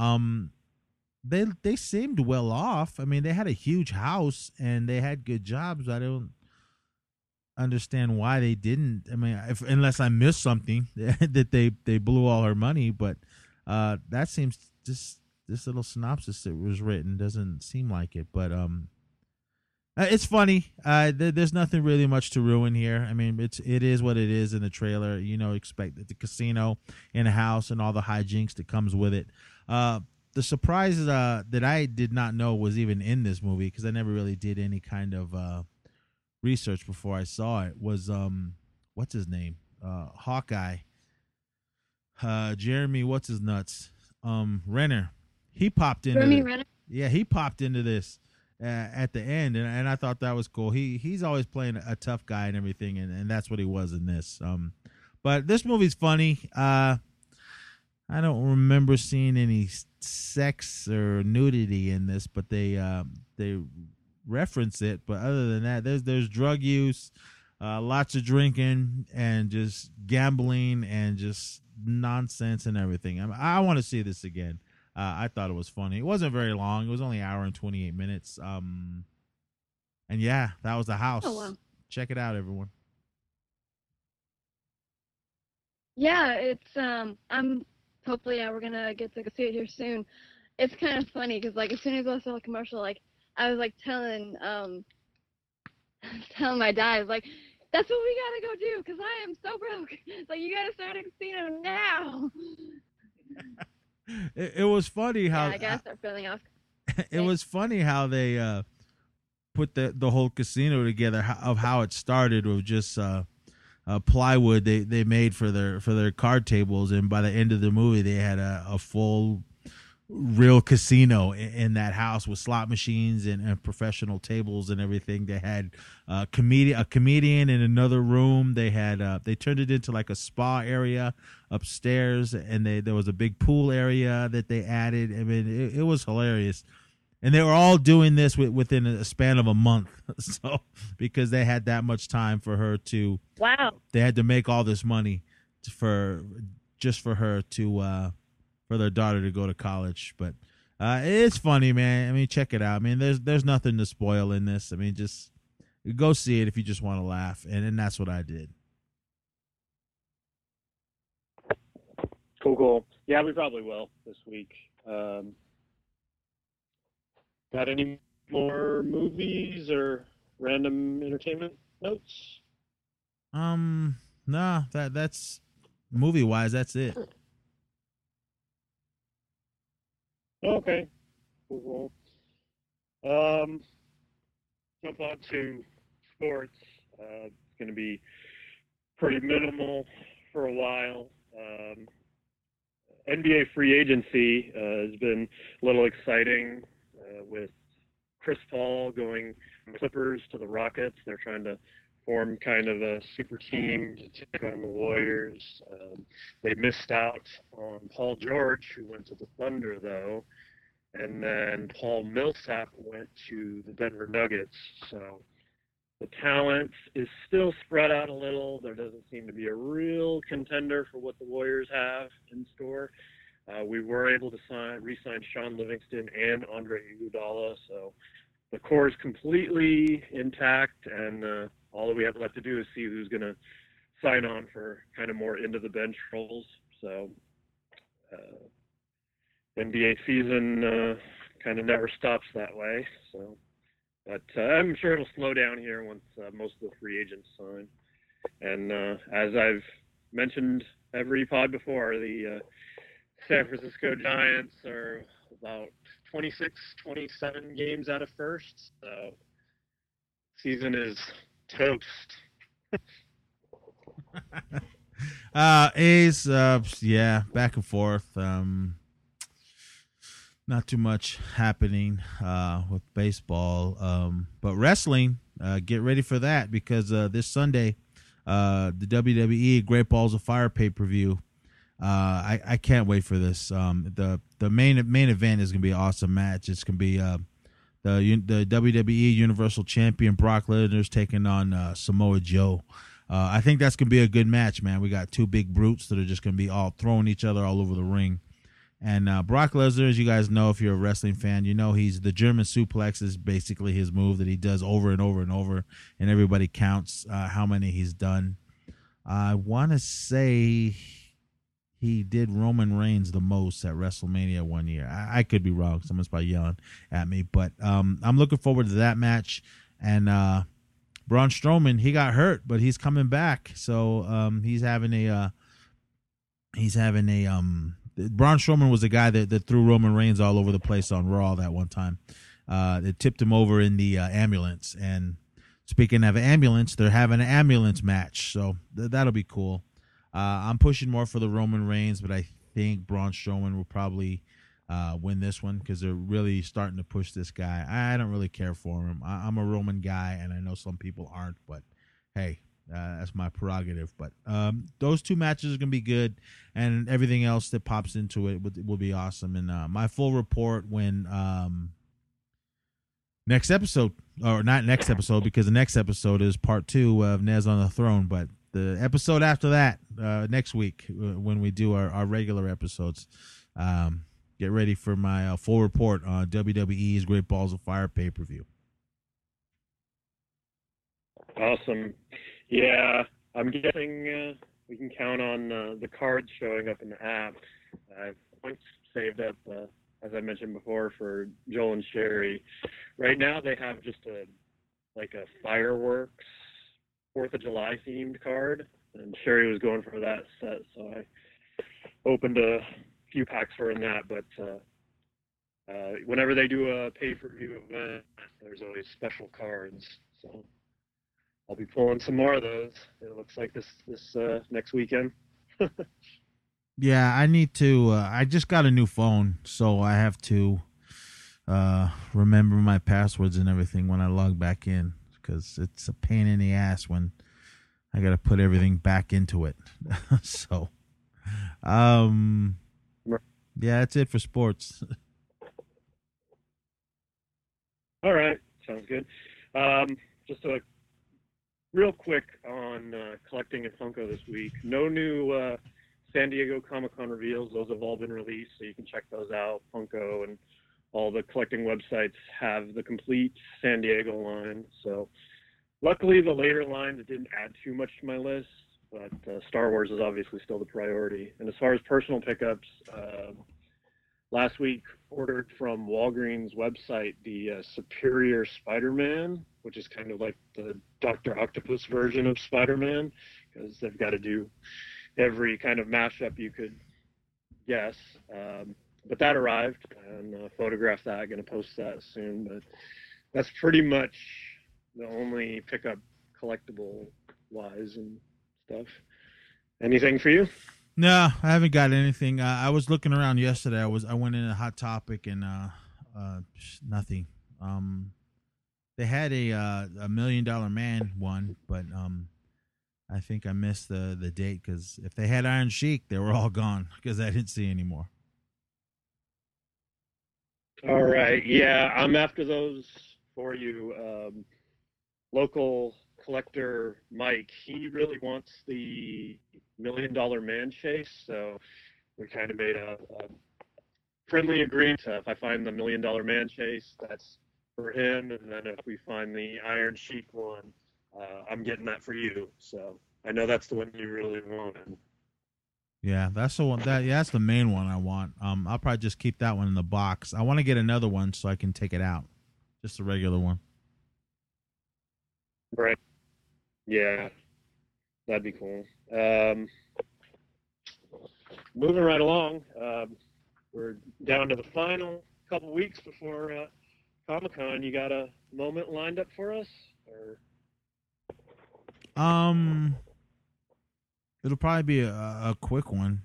They seemed well off. I mean, they had a huge house and they had good jobs. I don't understand why they didn't. I mean, unless I missed something that they blew all her money. But that seems this little synopsis that was written doesn't seem like it. But it's funny. There's nothing really much to ruin here. I mean, it is what it is in the trailer. Expect the casino in a house and all the hijinks that comes with it. The surprise that I did not know was even in this movie, because I never really did any kind of research before I saw it, was what's his name? Hawkeye. Jeremy, what's his nuts? Renner. he popped into Jeremy it. Renner. Yeah, he popped into this at the end, and I thought that was cool. He's always playing a tough guy and everything, and that's what he was in this. But this movie's funny. I don't remember seeing any sex or nudity in this, but they reference it. But other than that, there's drug use, lots of drinking, and just gambling, and just nonsense and everything. I want to see this again. I thought it was funny. It wasn't very long. It was only an hour and 28 minutes. And yeah, that was The House. Oh, wow. Check it out, everyone. Yeah, it's I'm hopefully we're gonna get to go see it here soon. It's kind of funny because like as soon as I saw the commercial, like I was like telling my dad, I was like, that's what we gotta go do because I am so broke. Like you gotta start a casino now. It was funny how I gotta start filling off. it was funny how they put the whole casino together, of how it started with just plywood they made for their card tables, and by the end of the movie they had a full real casino in that house with slot machines and professional tables and everything. They had a comedian in another room. They had they turned it into like a spa area upstairs, and there was a big pool area that they added. I mean, it was hilarious. And they were all doing this within a span of a month. So because they had that much time for her to, Wow. they had to make all this money for her to for their daughter to go to college. But it's funny, man. I mean, check it out. I mean, there's nothing to spoil in this. I mean, just go see it if you just want to laugh, and that's what I did. Cool. Yeah, we probably will this week. Got any more movies or random entertainment notes? No, that's movie wise. That's it. Okay. Cool. Jump on to sports. It's going to be pretty minimal for a while. NBA free agency has been a little exciting with Chris Paul going from Clippers to the Rockets. They're trying to form kind of a super team to take on the Warriors. They missed out on Paul George, who went to the Thunder, though. And then Paul Millsap went to the Denver Nuggets. So the talent is still spread out a little. There doesn't seem to be a real contender for what the Warriors have in store. We were able to re-sign Sean Livingston and Andre Iguodala, so the core is completely intact, and all that we have left to do is see who's going to sign on for kind of more into-the-bench roles. So NBA season kind of never stops that way. So, but I'm sure it'll slow down here once most of the free agents sign. And as I've mentioned every pod before, the San Francisco Giants are about 26, 27 games out of first. So season is toast. A's, yeah, back and forth. Not too much happening with baseball, but wrestling. Get ready for that because this Sunday, the WWE Great Balls of Fire pay-per-view. I can't wait for this. The main event is gonna be an awesome match. It's gonna be the WWE Universal Champion Brock Lesnar's taking on Samoa Joe. I think that's gonna be a good match, man. We got two big brutes that are just gonna be all throwing each other all over the ring. And Brock Lesnar, as you guys know, if you're a wrestling fan, you know he's the German suplex is basically his move that he does over and over and over, and everybody counts how many he's done. I want to say he did Roman Reigns the most at WrestleMania one year. I could be wrong. Someone's probably yelling at me, but I'm looking forward to that match. And Braun Strowman, he got hurt, but he's coming back. So he's having a Braun Strowman was the guy that threw Roman Reigns all over the place on Raw that one time. They tipped him over in the ambulance. And speaking of ambulance, they're having an ambulance match, so that'll be cool. I'm pushing more for the Roman Reigns, but I think Braun Strowman will probably win this one because they're really starting to push this guy. I don't really care for him. I'm a Roman guy, and I know some people aren't, but hey, that's my prerogative. But those two matches are going to be good, and everything else that pops into it will be awesome. And my full report when next episode, or not next episode, because the next episode is part 2 of Nez on the Throne, but the episode after that, next week, when we do our regular episodes. Get ready for my full report on WWE's Great Balls of Fire pay-per-view. Awesome. Yeah, I'm guessing we can count on the cards showing up in the app. I've points saved up, as I mentioned before, for Joel and Sherry. Right now they have just a fireworks 4th of July themed card, and Sherry was going for that set, so I opened a few packs for in that. But whenever they do a pay-per-view event, there's always special cards, so I'll be pulling some more of those. It looks like this next weekend. Yeah, I need to. I just got a new phone, so I have to remember my passwords and everything when I log back in, because it's a pain in the ass when I got to put everything back into it. So, yeah, that's it for sports. All right, sounds good. Just a real quick on collecting at Funko this week. No new San Diego Comic-Con reveals. Those have all been released, so you can check those out. Funko and all the collecting websites have the complete San Diego line. So luckily, the later lines didn't add too much to my list, but Star Wars is obviously still the priority. And as far as personal pickups, last week ordered from Walgreens website the Superior Spider-Man, which is kind of like the Dr. Octopus version of Spider-Man, because they've got to do every kind of mashup you could guess. But that arrived, and photographed that. Going to post that soon. But that's pretty much the only pickup collectible-wise and stuff. Anything for you? No, I haven't got anything. I was looking around yesterday. I went in a Hot Topic and nothing. They had a $1 Million Man one, but I think I missed the date, because if they had Iron Sheik, they were all gone, because I didn't see any more. All right. Yeah, I'm after those for you. Local collector Mike, he really wants the $1 Million Man chase, so we kind of made a friendly agreement. If I find the $1 Million Man chase, that's for him, and then if we find the Iron Sheik one, I'm getting that for you. So I know that's the one you really wanted. Yeah, that's the one. That's the main one I want. I'll probably just keep that one in the box. I want to get another one so I can take it out, just a regular one. Right. Yeah, that'd be cool. Moving right along, we're down to the final couple weeks before Comic-Con. You got a moment lined up for us? Or? It'll probably be a quick one.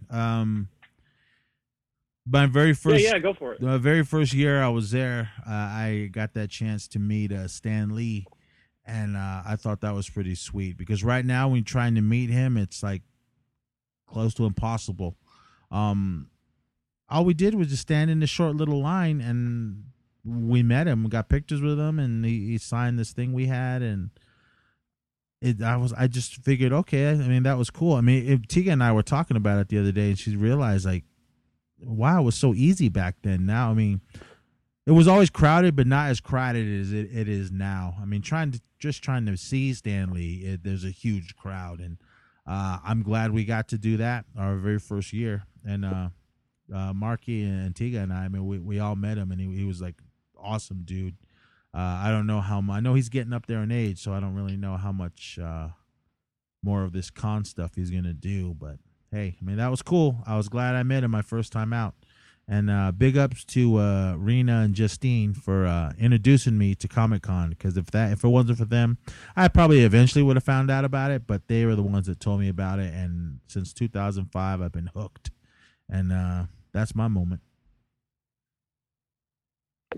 My very first, yeah, go for it. The very first year I was there, I got that chance to meet Stan Lee, and I thought that was pretty sweet, because right now when you're trying to meet him, it's like close to impossible. All we did was just stand in this short little line, and we met him. We got pictures with him, and he signed this thing we had, and I just figured, okay, I mean, that was cool. I mean, Tika and I were talking about it the other day, and she realized, like, wow, it was so easy back then. Now, I mean, it was always crowded, but not as crowded as it is now. I mean, trying to see Stan Lee, there's a huge crowd, and I'm glad we got to do that our very first year. And Marky and Tika and I mean, we all met him, and he was like awesome dude. I don't know how much. I know he's getting up there in age, so I don't really know how much more of this con stuff he's gonna do. But hey, I mean, that was cool. I was glad I met him my first time out. And big ups to Rena and Justine for introducing me to Comic-Con, because if it wasn't for them, I probably eventually would have found out about it, but they were the ones that told me about it, and since 2005 I've been hooked, and that's my moment.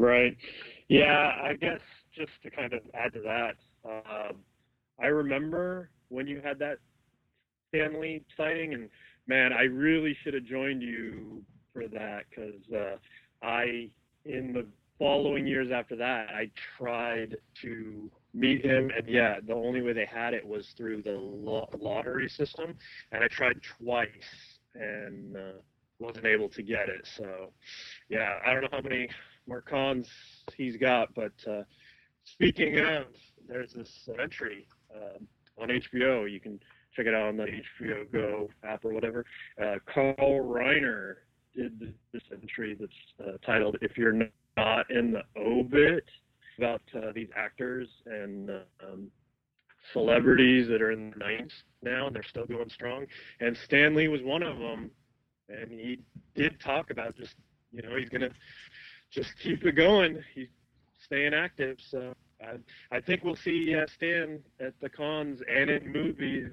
Right. Yeah, I guess just to kind of add to that, I remember when you had that Stanley sighting, and man, I really should have joined you for that because in the following years after that, I tried to meet him, and yeah, the only way they had it was through the lottery system, and I tried twice and wasn't able to get it. So, yeah, I don't know how many more cons he's got, but speaking of, there's this entry on HBO. You can check it out on the HBO Go app or whatever. Carl Reiner did this entry that's titled "If You're Not in the Obit," about these actors and celebrities that are in the 90s now, and they're still going strong. And Stan Lee was one of them, and he did talk about just, he's going to just keep it going. He's staying active, so I think we'll see Stan at the cons and in movies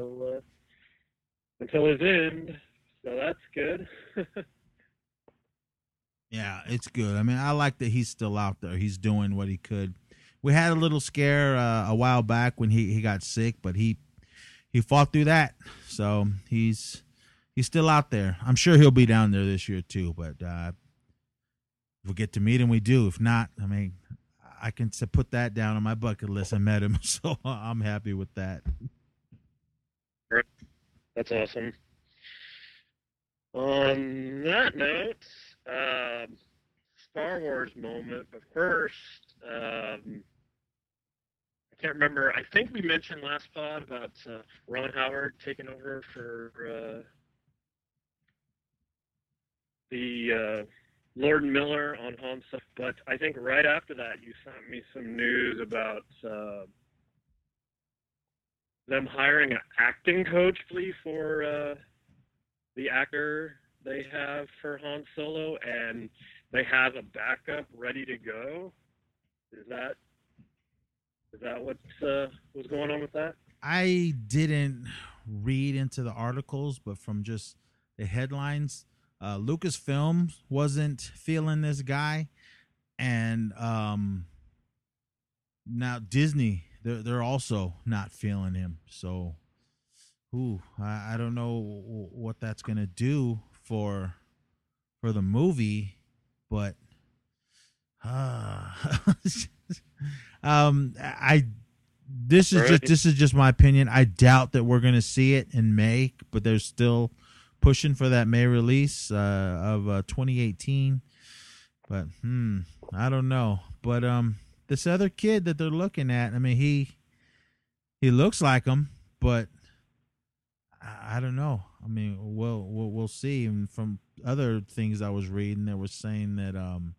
until his end. So that's good. Yeah, it's good. I mean, I like that he's still out there. He's doing what he could. We had a little scare a while back when he got sick, but he fought through that. So he's still out there. I'm sure he'll be down there this year too. But if we get to meet him, we do. If not, I mean, I can put that down on my bucket list. I met him, so I'm happy with that. That's awesome. On that note, Star Wars moment, but first, I can't remember. I think we mentioned last pod about Ron Howard taking over for the Lord Miller on Han Solo. But I think right after that, you sent me some news about them hiring an acting coach, please, for the actor they have for Han Solo, and they have a backup ready to go. Is that what's going on with that? I didn't read into the articles, but from just the headlines, Lucasfilm wasn't feeling this guy, and now Disney, they're also not feeling him. So, I don't know what that's gonna do for the movie, but this is just my opinion. I doubt that we're gonna see it in May, but they're still pushing for that May release of 2018. But I don't know. But this other kid that they're looking at, I mean, he looks like him, but I don't know. I mean, we'll see. And from other things I was reading, they were saying that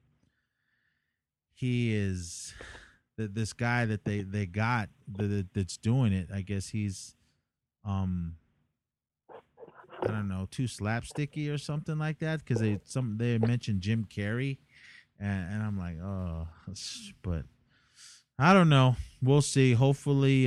he is this guy that they got that's doing it. I guess he's I don't know, too slapsticky or something like that, because they mentioned Jim Carrey, and I'm like, oh, but I don't know. We'll see. Hopefully,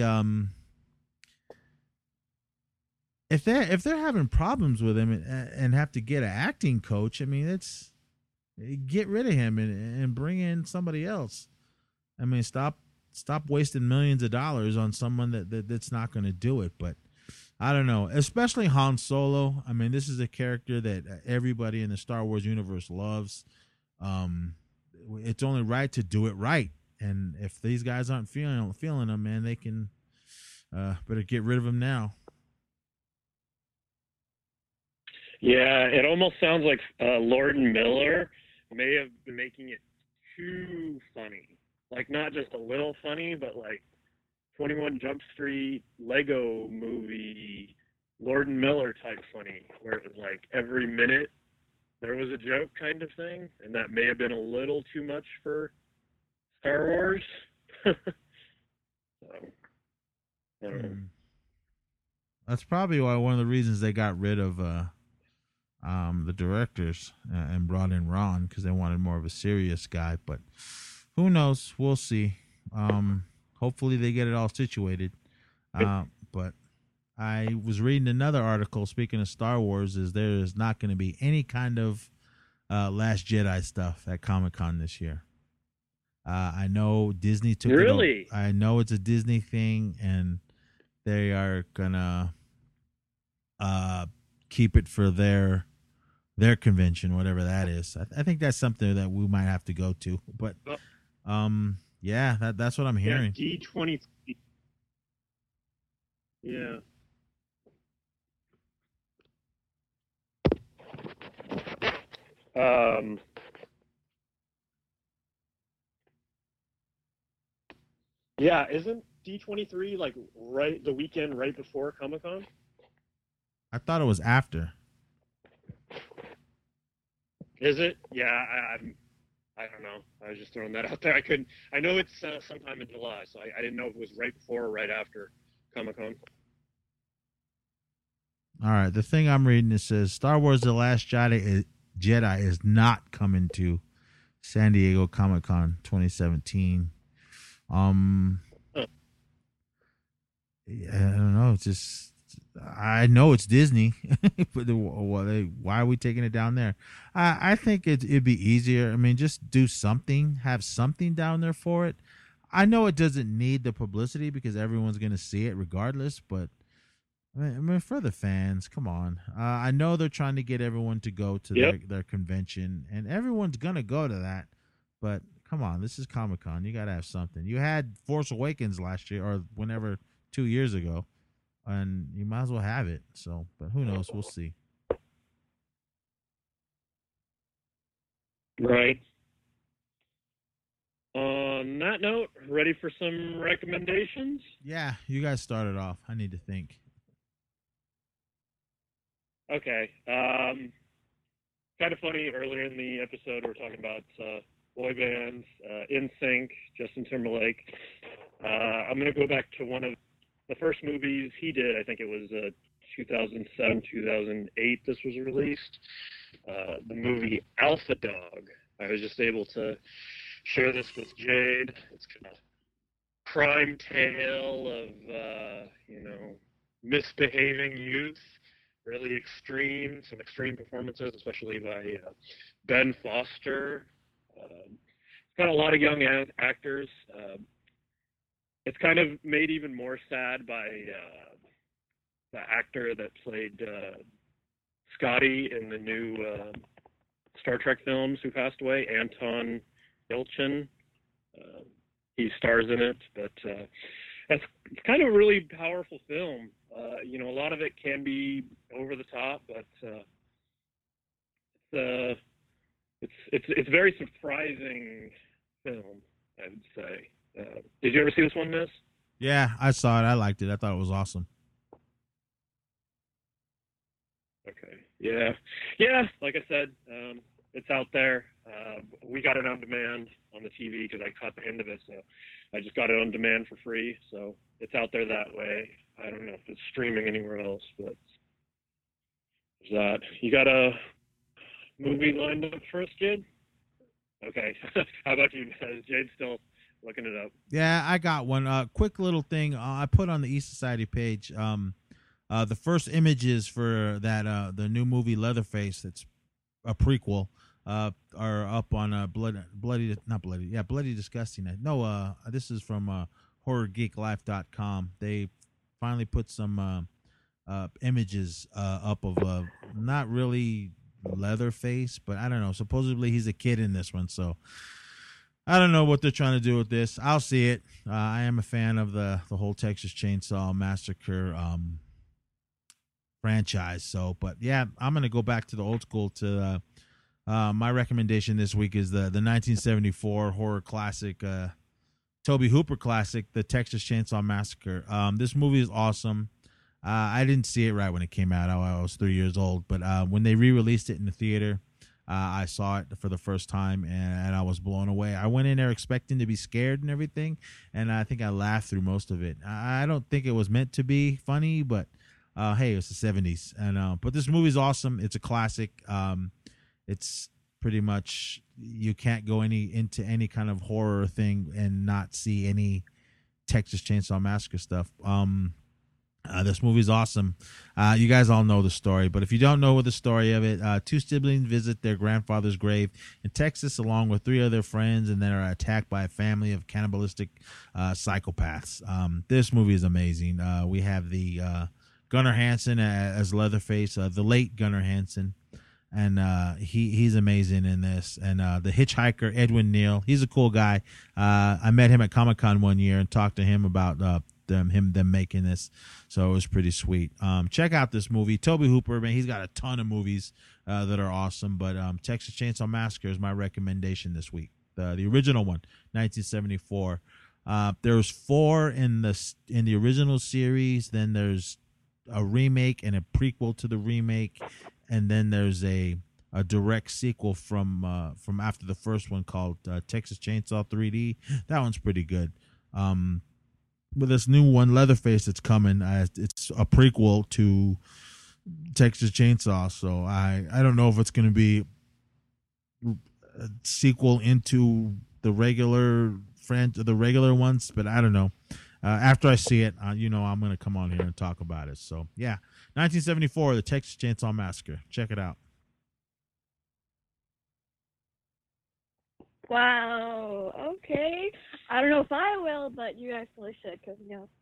if they're having problems with him and have to get an acting coach, I mean, get rid of him and bring in somebody else. I mean, stop wasting millions of dollars on someone that's not going to do it. But I don't know, especially Han Solo. I mean, this is a character that everybody in the Star Wars universe loves. It's only right to do it right. And if these guys aren't feeling him, man, they can better get rid of him now. Yeah, it almost sounds like Lord Miller may have been making it too funny. Like, not just a little funny, but like 21 Jump Street, Lego movie, Lord Miller type funny, where it was like every minute there was a joke kind of thing, and that may have been a little too much for Star Wars. So, I don't know. That's probably one of the reasons they got rid of the directors and brought in Ron, because they wanted more of a serious guy. But who knows? We'll see. Hopefully they get it all situated. But I was reading another article, speaking of Star Wars, is there is not going to be any kind of Last Jedi stuff at Comic-Con this year. I know Disney took Really? it. I know it's a Disney thing, and they are gonna keep it for their convention, whatever that is. I think that's something that we might have to go to. But yeah, that's what I'm hearing. Yeah, D23. Yeah. Yeah, isn't D23 like right the weekend right before Comic-Con? I thought it was after. Is it? Yeah, I don't know. I was just throwing that out there. I know it's sometime in July, so I didn't know if it was right before or right after Comic-Con. All right, the thing I'm reading, it says Star Wars: The Last Jedi is not coming to San Diego Comic-Con 2017. Yeah, I don't know. It's just, I know it's Disney, but why are we taking it down there? I think it'd be easier. I mean, just do something, have something down there for it. I know it doesn't need the publicity because everyone's going to see it regardless, but I mean, for the fans, come on. I know they're trying to get everyone to go to their convention, and everyone's going to go to that, but come on, this is Comic-Con. You got to have something. You had Force Awakens last year or whenever, 2 years ago, and you might as well have it. So, but who knows? We'll see. Right. On that note, ready for some recommendations? Yeah, you guys started off. I need to think. Okay. Kind of funny, earlier in the episode, we were talking about boy bands, NSYNC, Justin Timberlake. I'm going to go back to one of the first movies he did. I think it was 2007, 2008 this was released. The movie Alpha Dog. I was just able to share this with Jade. It's kind of crime tale of, misbehaving youth. Really extreme, some extreme performances, especially by Ben Foster. Got a lot of young actors. It's kind of made even more sad by the actor that played Scotty in the new Star Trek films who passed away, Anton Yelchin. He stars in it, but it's kind of a really powerful film. A lot of it can be over the top, but it's very surprising film, I would say. Did you ever see this one, Miss? Yeah, I saw it. I liked it. I thought it was awesome. Okay. Yeah. Like I said, it's out there. We got it on demand on the TV because I caught the end of it, so I just got it on demand for free. So it's out there that way. I don't know if it's streaming anywhere else, but there's that. You got a movie lined up for us, Jade? Okay. How about you? Jade's still looking it up. Yeah, I got one. Quick little thing I put on the East Society page. The first images for that the new movie Leatherface, that's a prequel, are up on Bloody Disgusting. No, this is from HorrorGeekLife.com. They finally put some images up of not really Leatherface, but I don't know. Supposedly he's a kid in this one, so I don't know what they're trying to do with this. I'll see it. I am a fan of the whole Texas Chainsaw Massacre franchise. So, but yeah, I'm gonna go back to the old school. To my recommendation this week is the 1974 horror classic, Tobe Hooper classic, The Texas Chainsaw Massacre. This movie is awesome. I didn't see it right when it came out. I was 3 years old, but when they re-released it in the theater, I saw it for the first time, and I was blown away. I went in there expecting to be scared and everything, and I think I laughed through most of it. I don't think it was meant to be funny, but hey, it's the 70s. And but this movie's awesome. It's a classic. It's pretty much, you can't go into any kind of horror thing and not see any Texas Chainsaw Massacre stuff. This movie's awesome. You guys all know the story, but if you don't know the story of it, two siblings visit their grandfather's grave in Texas along with three other friends, and then are attacked by a family of cannibalistic psychopaths. This movie is amazing. We have the Gunnar Hansen as Leatherface, the late Gunnar Hansen, and he's amazing in this. And the hitchhiker Edwin Neal, he's a cool guy. I met him at Comic-Con one year and talked to him about them making this, so it was pretty sweet. Check out this movie. Tobe Hooper, man, he's got a ton of movies that are awesome, but Texas Chainsaw Massacre is my recommendation this week. The original one, 1974. There's 4 in the original series. Then there's a remake and a prequel to the remake, and then there's a direct sequel from after the first one called Texas Chainsaw 3D. That one's pretty good. With this new one, Leatherface, that's coming, it's a prequel to Texas Chainsaw, so I don't know if it's going to be a sequel into the regular ones, but I don't know. After I see it, I'm going to come on here and talk about it. So yeah, 1974, the Texas Chainsaw Massacre. Check it out. Wow. Okay. I don't know if I will, but you guys probably should, because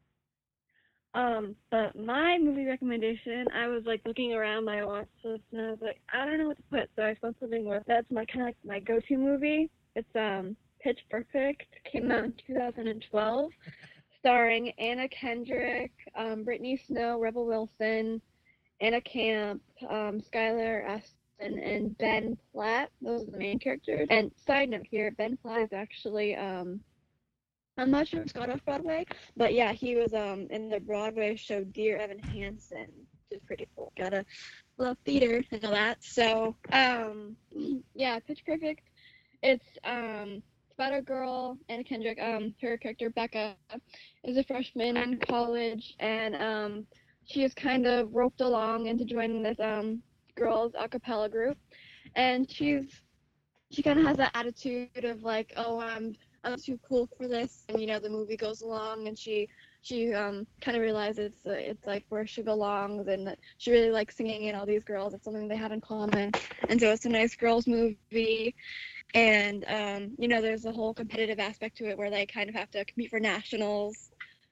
But my movie recommendation, I was like looking around my watch list, and I was like, I don't know what to put, so I found something with that's my kind of like my go-to movie. It's Pitch Perfect. Came out in 2012, starring Anna Kendrick, Brittany Snow, Rebel Wilson, Anna Camp, Skylar Astin, and Ben Platt. Those are the main characters. And side note here, Ben Platt is actually I'm not sure if it's got off Broadway, but yeah, he was in the Broadway show Dear Evan Hansen, which is pretty cool. Gotta love theater and all that. So yeah, Pitch Perfect. It's about a girl, Anna Kendrick. Her character Becca is a freshman in college, and she is kind of roped along into joining this girls a cappella group, and she kind of has that attitude of like, oh, I'm too cool for this, and the movie goes along, and she kind of realizes it's like where she belongs, and that she really likes singing, and all these girls, it's something they have in common, and so it's a nice girls movie. And there's a whole competitive aspect to it where they kind of have to compete for nationals.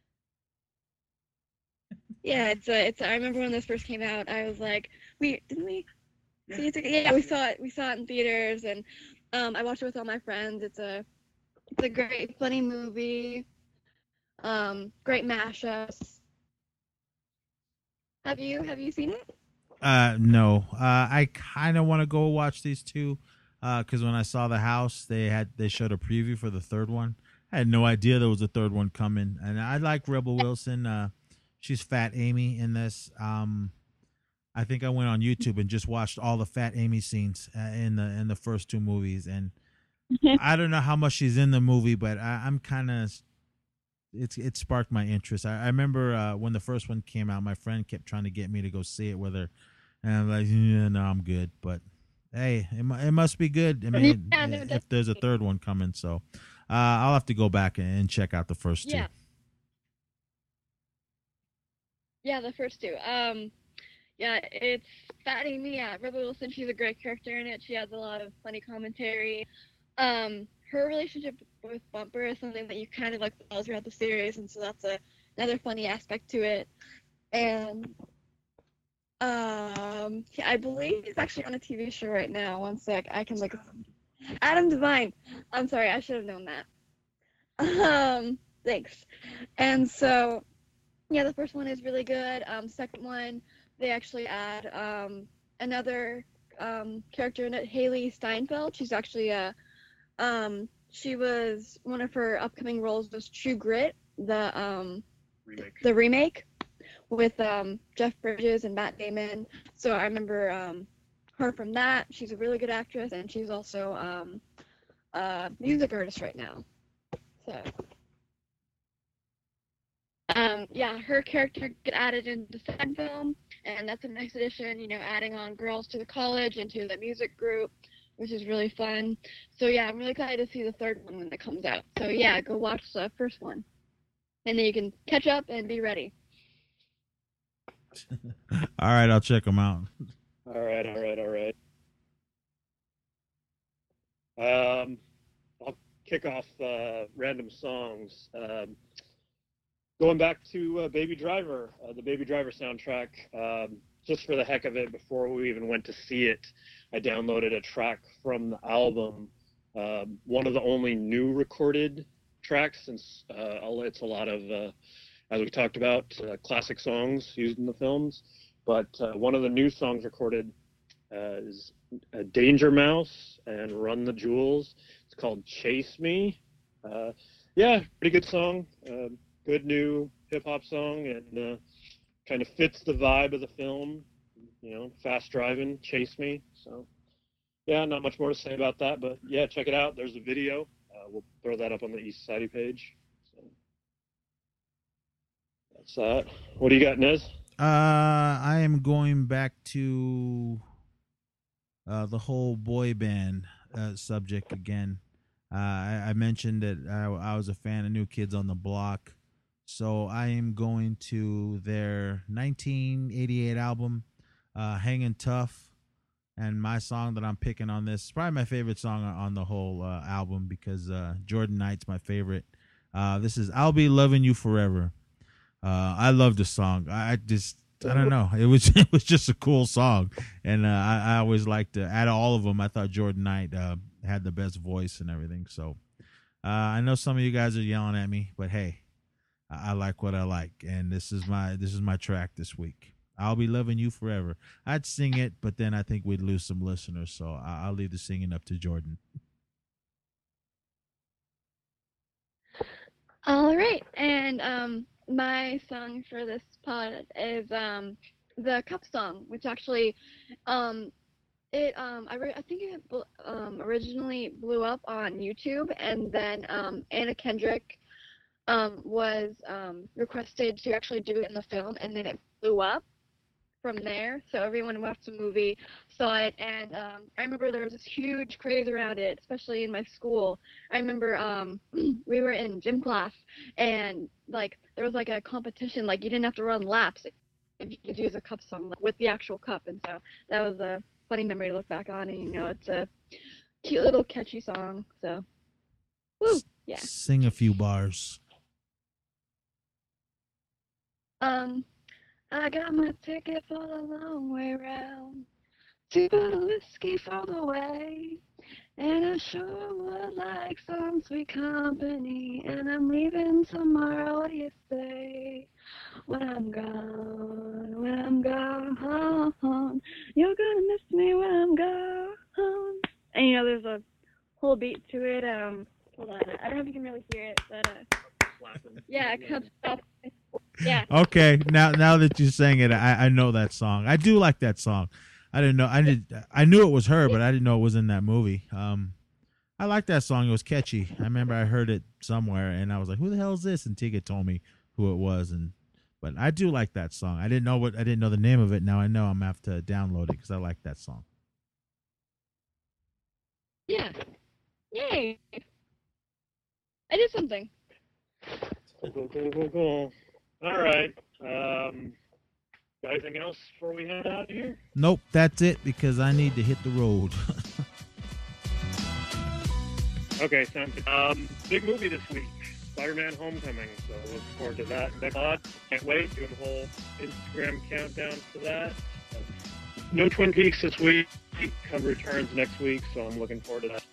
Yeah, I remember when this first came out, I was like, didn't we see it? Yeah, we saw it in theaters, and I watched it with all my friends. It's a great, funny movie. Great mashups. Have you seen it? No. I kind of want to go watch these two, because when I saw The House, they showed a preview for the third one. I had no idea there was a third one coming, and I like Rebel Wilson. She's Fat Amy in this. I think I went on YouTube and just watched all the Fat Amy scenes in the first two movies, and I don't know how much she's in the movie, but I'm kind of it sparked my interest. I remember when the first one came out, my friend kept trying to get me to go see it with her, and I'm like, yeah, no, I'm good. But hey, it must be good. I mean, if there's a third one coming, so I'll have to go back and check out the first two. Yeah, the first two. Yeah, it's Fat Amy. Yeah, Rebel Wilson. She's a great character in it. She has a lot of funny commentary. Her relationship with Bumper is something that you kind of like follow throughout the series, and so that's another funny aspect to it. And I believe he's actually on a TV show right now. One sec, I can look. Adam Devine. I'm sorry, I should have known that. Thanks. And so, yeah, the first one is really good. Second one, they actually add another character in it, Haley Steinfeld. She's actually she was one of her upcoming roles was True Grit, the remake with Jeff Bridges and Matt Damon. So I remember her from that. She's a really good actress, and she's also a music artist right now. So yeah, her character get added into the second film, and that's a nice addition, adding on girls to the college and to the music group, which is really fun. So yeah, I'm really excited to see the third one when it comes out. So yeah, go watch the first one, and then you can catch up and be ready. All right, I'll check them out. All right. I'll kick off random songs. Going back to Baby Driver, the Baby Driver soundtrack. Just for the heck of it, before we even went to see it, I downloaded a track from the album. One of the only new recorded tracks, since it's a lot of, as we talked about, classic songs used in the films. But one of the new songs recorded is Danger Mouse and Run the Jewels. It's called Chase Me. Yeah, pretty good song. Good new hip-hop song, and kind of fits the vibe of the film. You know, fast driving, chase me. So, yeah, not much more to say about that, but yeah, check it out. There's a video. We'll throw that up on the East Society page. So, that's that. What do you got, Nez? I am going back to the whole boy band subject again. I mentioned that I was a fan of New Kids on the Block, so I am going to their 1988 album, Hangin' Tough, and my song that I'm picking on this is probably my favorite song on the whole album, because Jordan Knight's my favorite. This is I'll Be Loving You Forever. I love the song. I don't know. It was just a cool song, and I always liked out of all of them, I thought Jordan Knight had the best voice and everything. So I know some of you guys are yelling at me, but hey, I like what I like, and this is my track this week. I'll Be Loving You Forever. I'd sing it, but then I think we'd lose some listeners, so I'll leave the singing up to Jordan. All right, and my song for this pod is the Cup song, which actually I think it originally blew up on YouTube, and then Anna Kendrick was requested to actually do it in the film, and then it blew up from there. So everyone who watched the movie saw it, and I remember there was this huge craze around it, especially in my school. I remember we were in gym class, and like there was like a competition, like you didn't have to run laps if you could use a cup song, like, with the actual cup, and so that was a funny memory to look back on. And you know, it's a cute little catchy song. So, woo, yeah. Sing a few bars. I got my ticket for the long way round, 2 bottle whiskey for the way, and I sure would like some sweet company, and I'm leaving tomorrow. What do you say? When I'm gone, you're gonna miss me when I'm gone. And you know, there's a whole beat to it. Hold on, I don't know if you can really hear it, but yeah, it comes up. Yeah. Okay, now that you sang it, I know that song. I do like that song. I didn't know. I knew it was her, but I didn't know it was in that movie. I like that song. It was catchy. I remember I heard it somewhere, and I was like, "Who the hell is this?" And Tika told me who it was, but I do like that song. I didn't know the name of it. Now I know I'm gonna have to download it because I like that song. Yeah. Yay! I did something. Cool. All right. Got anything else before we head out of here? Nope, that's it, because I need to hit the road. Okay, sounds good. Big movie this week, Spider-Man: Homecoming. So look forward to that. Next pod, can't wait. Doing a whole Instagram countdown for that. No Twin Peaks this week. Cover returns next week, so I'm looking forward to that.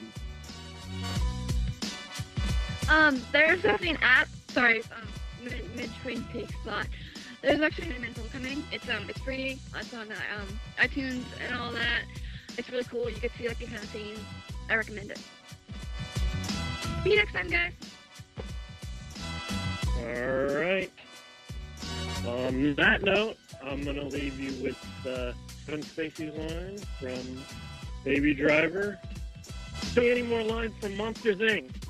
There's actually an app. Sorry, mid Twin Peaks thought. There's actually an event coming. It's free. It's on iTunes and all that. It's really cool. You can see like behind the scenes. I recommend it. See you next time, guys. All right. On that note, I'm gonna leave you with Kevin Spacey's line from Baby Driver. Say any more lines from Monsters Inc.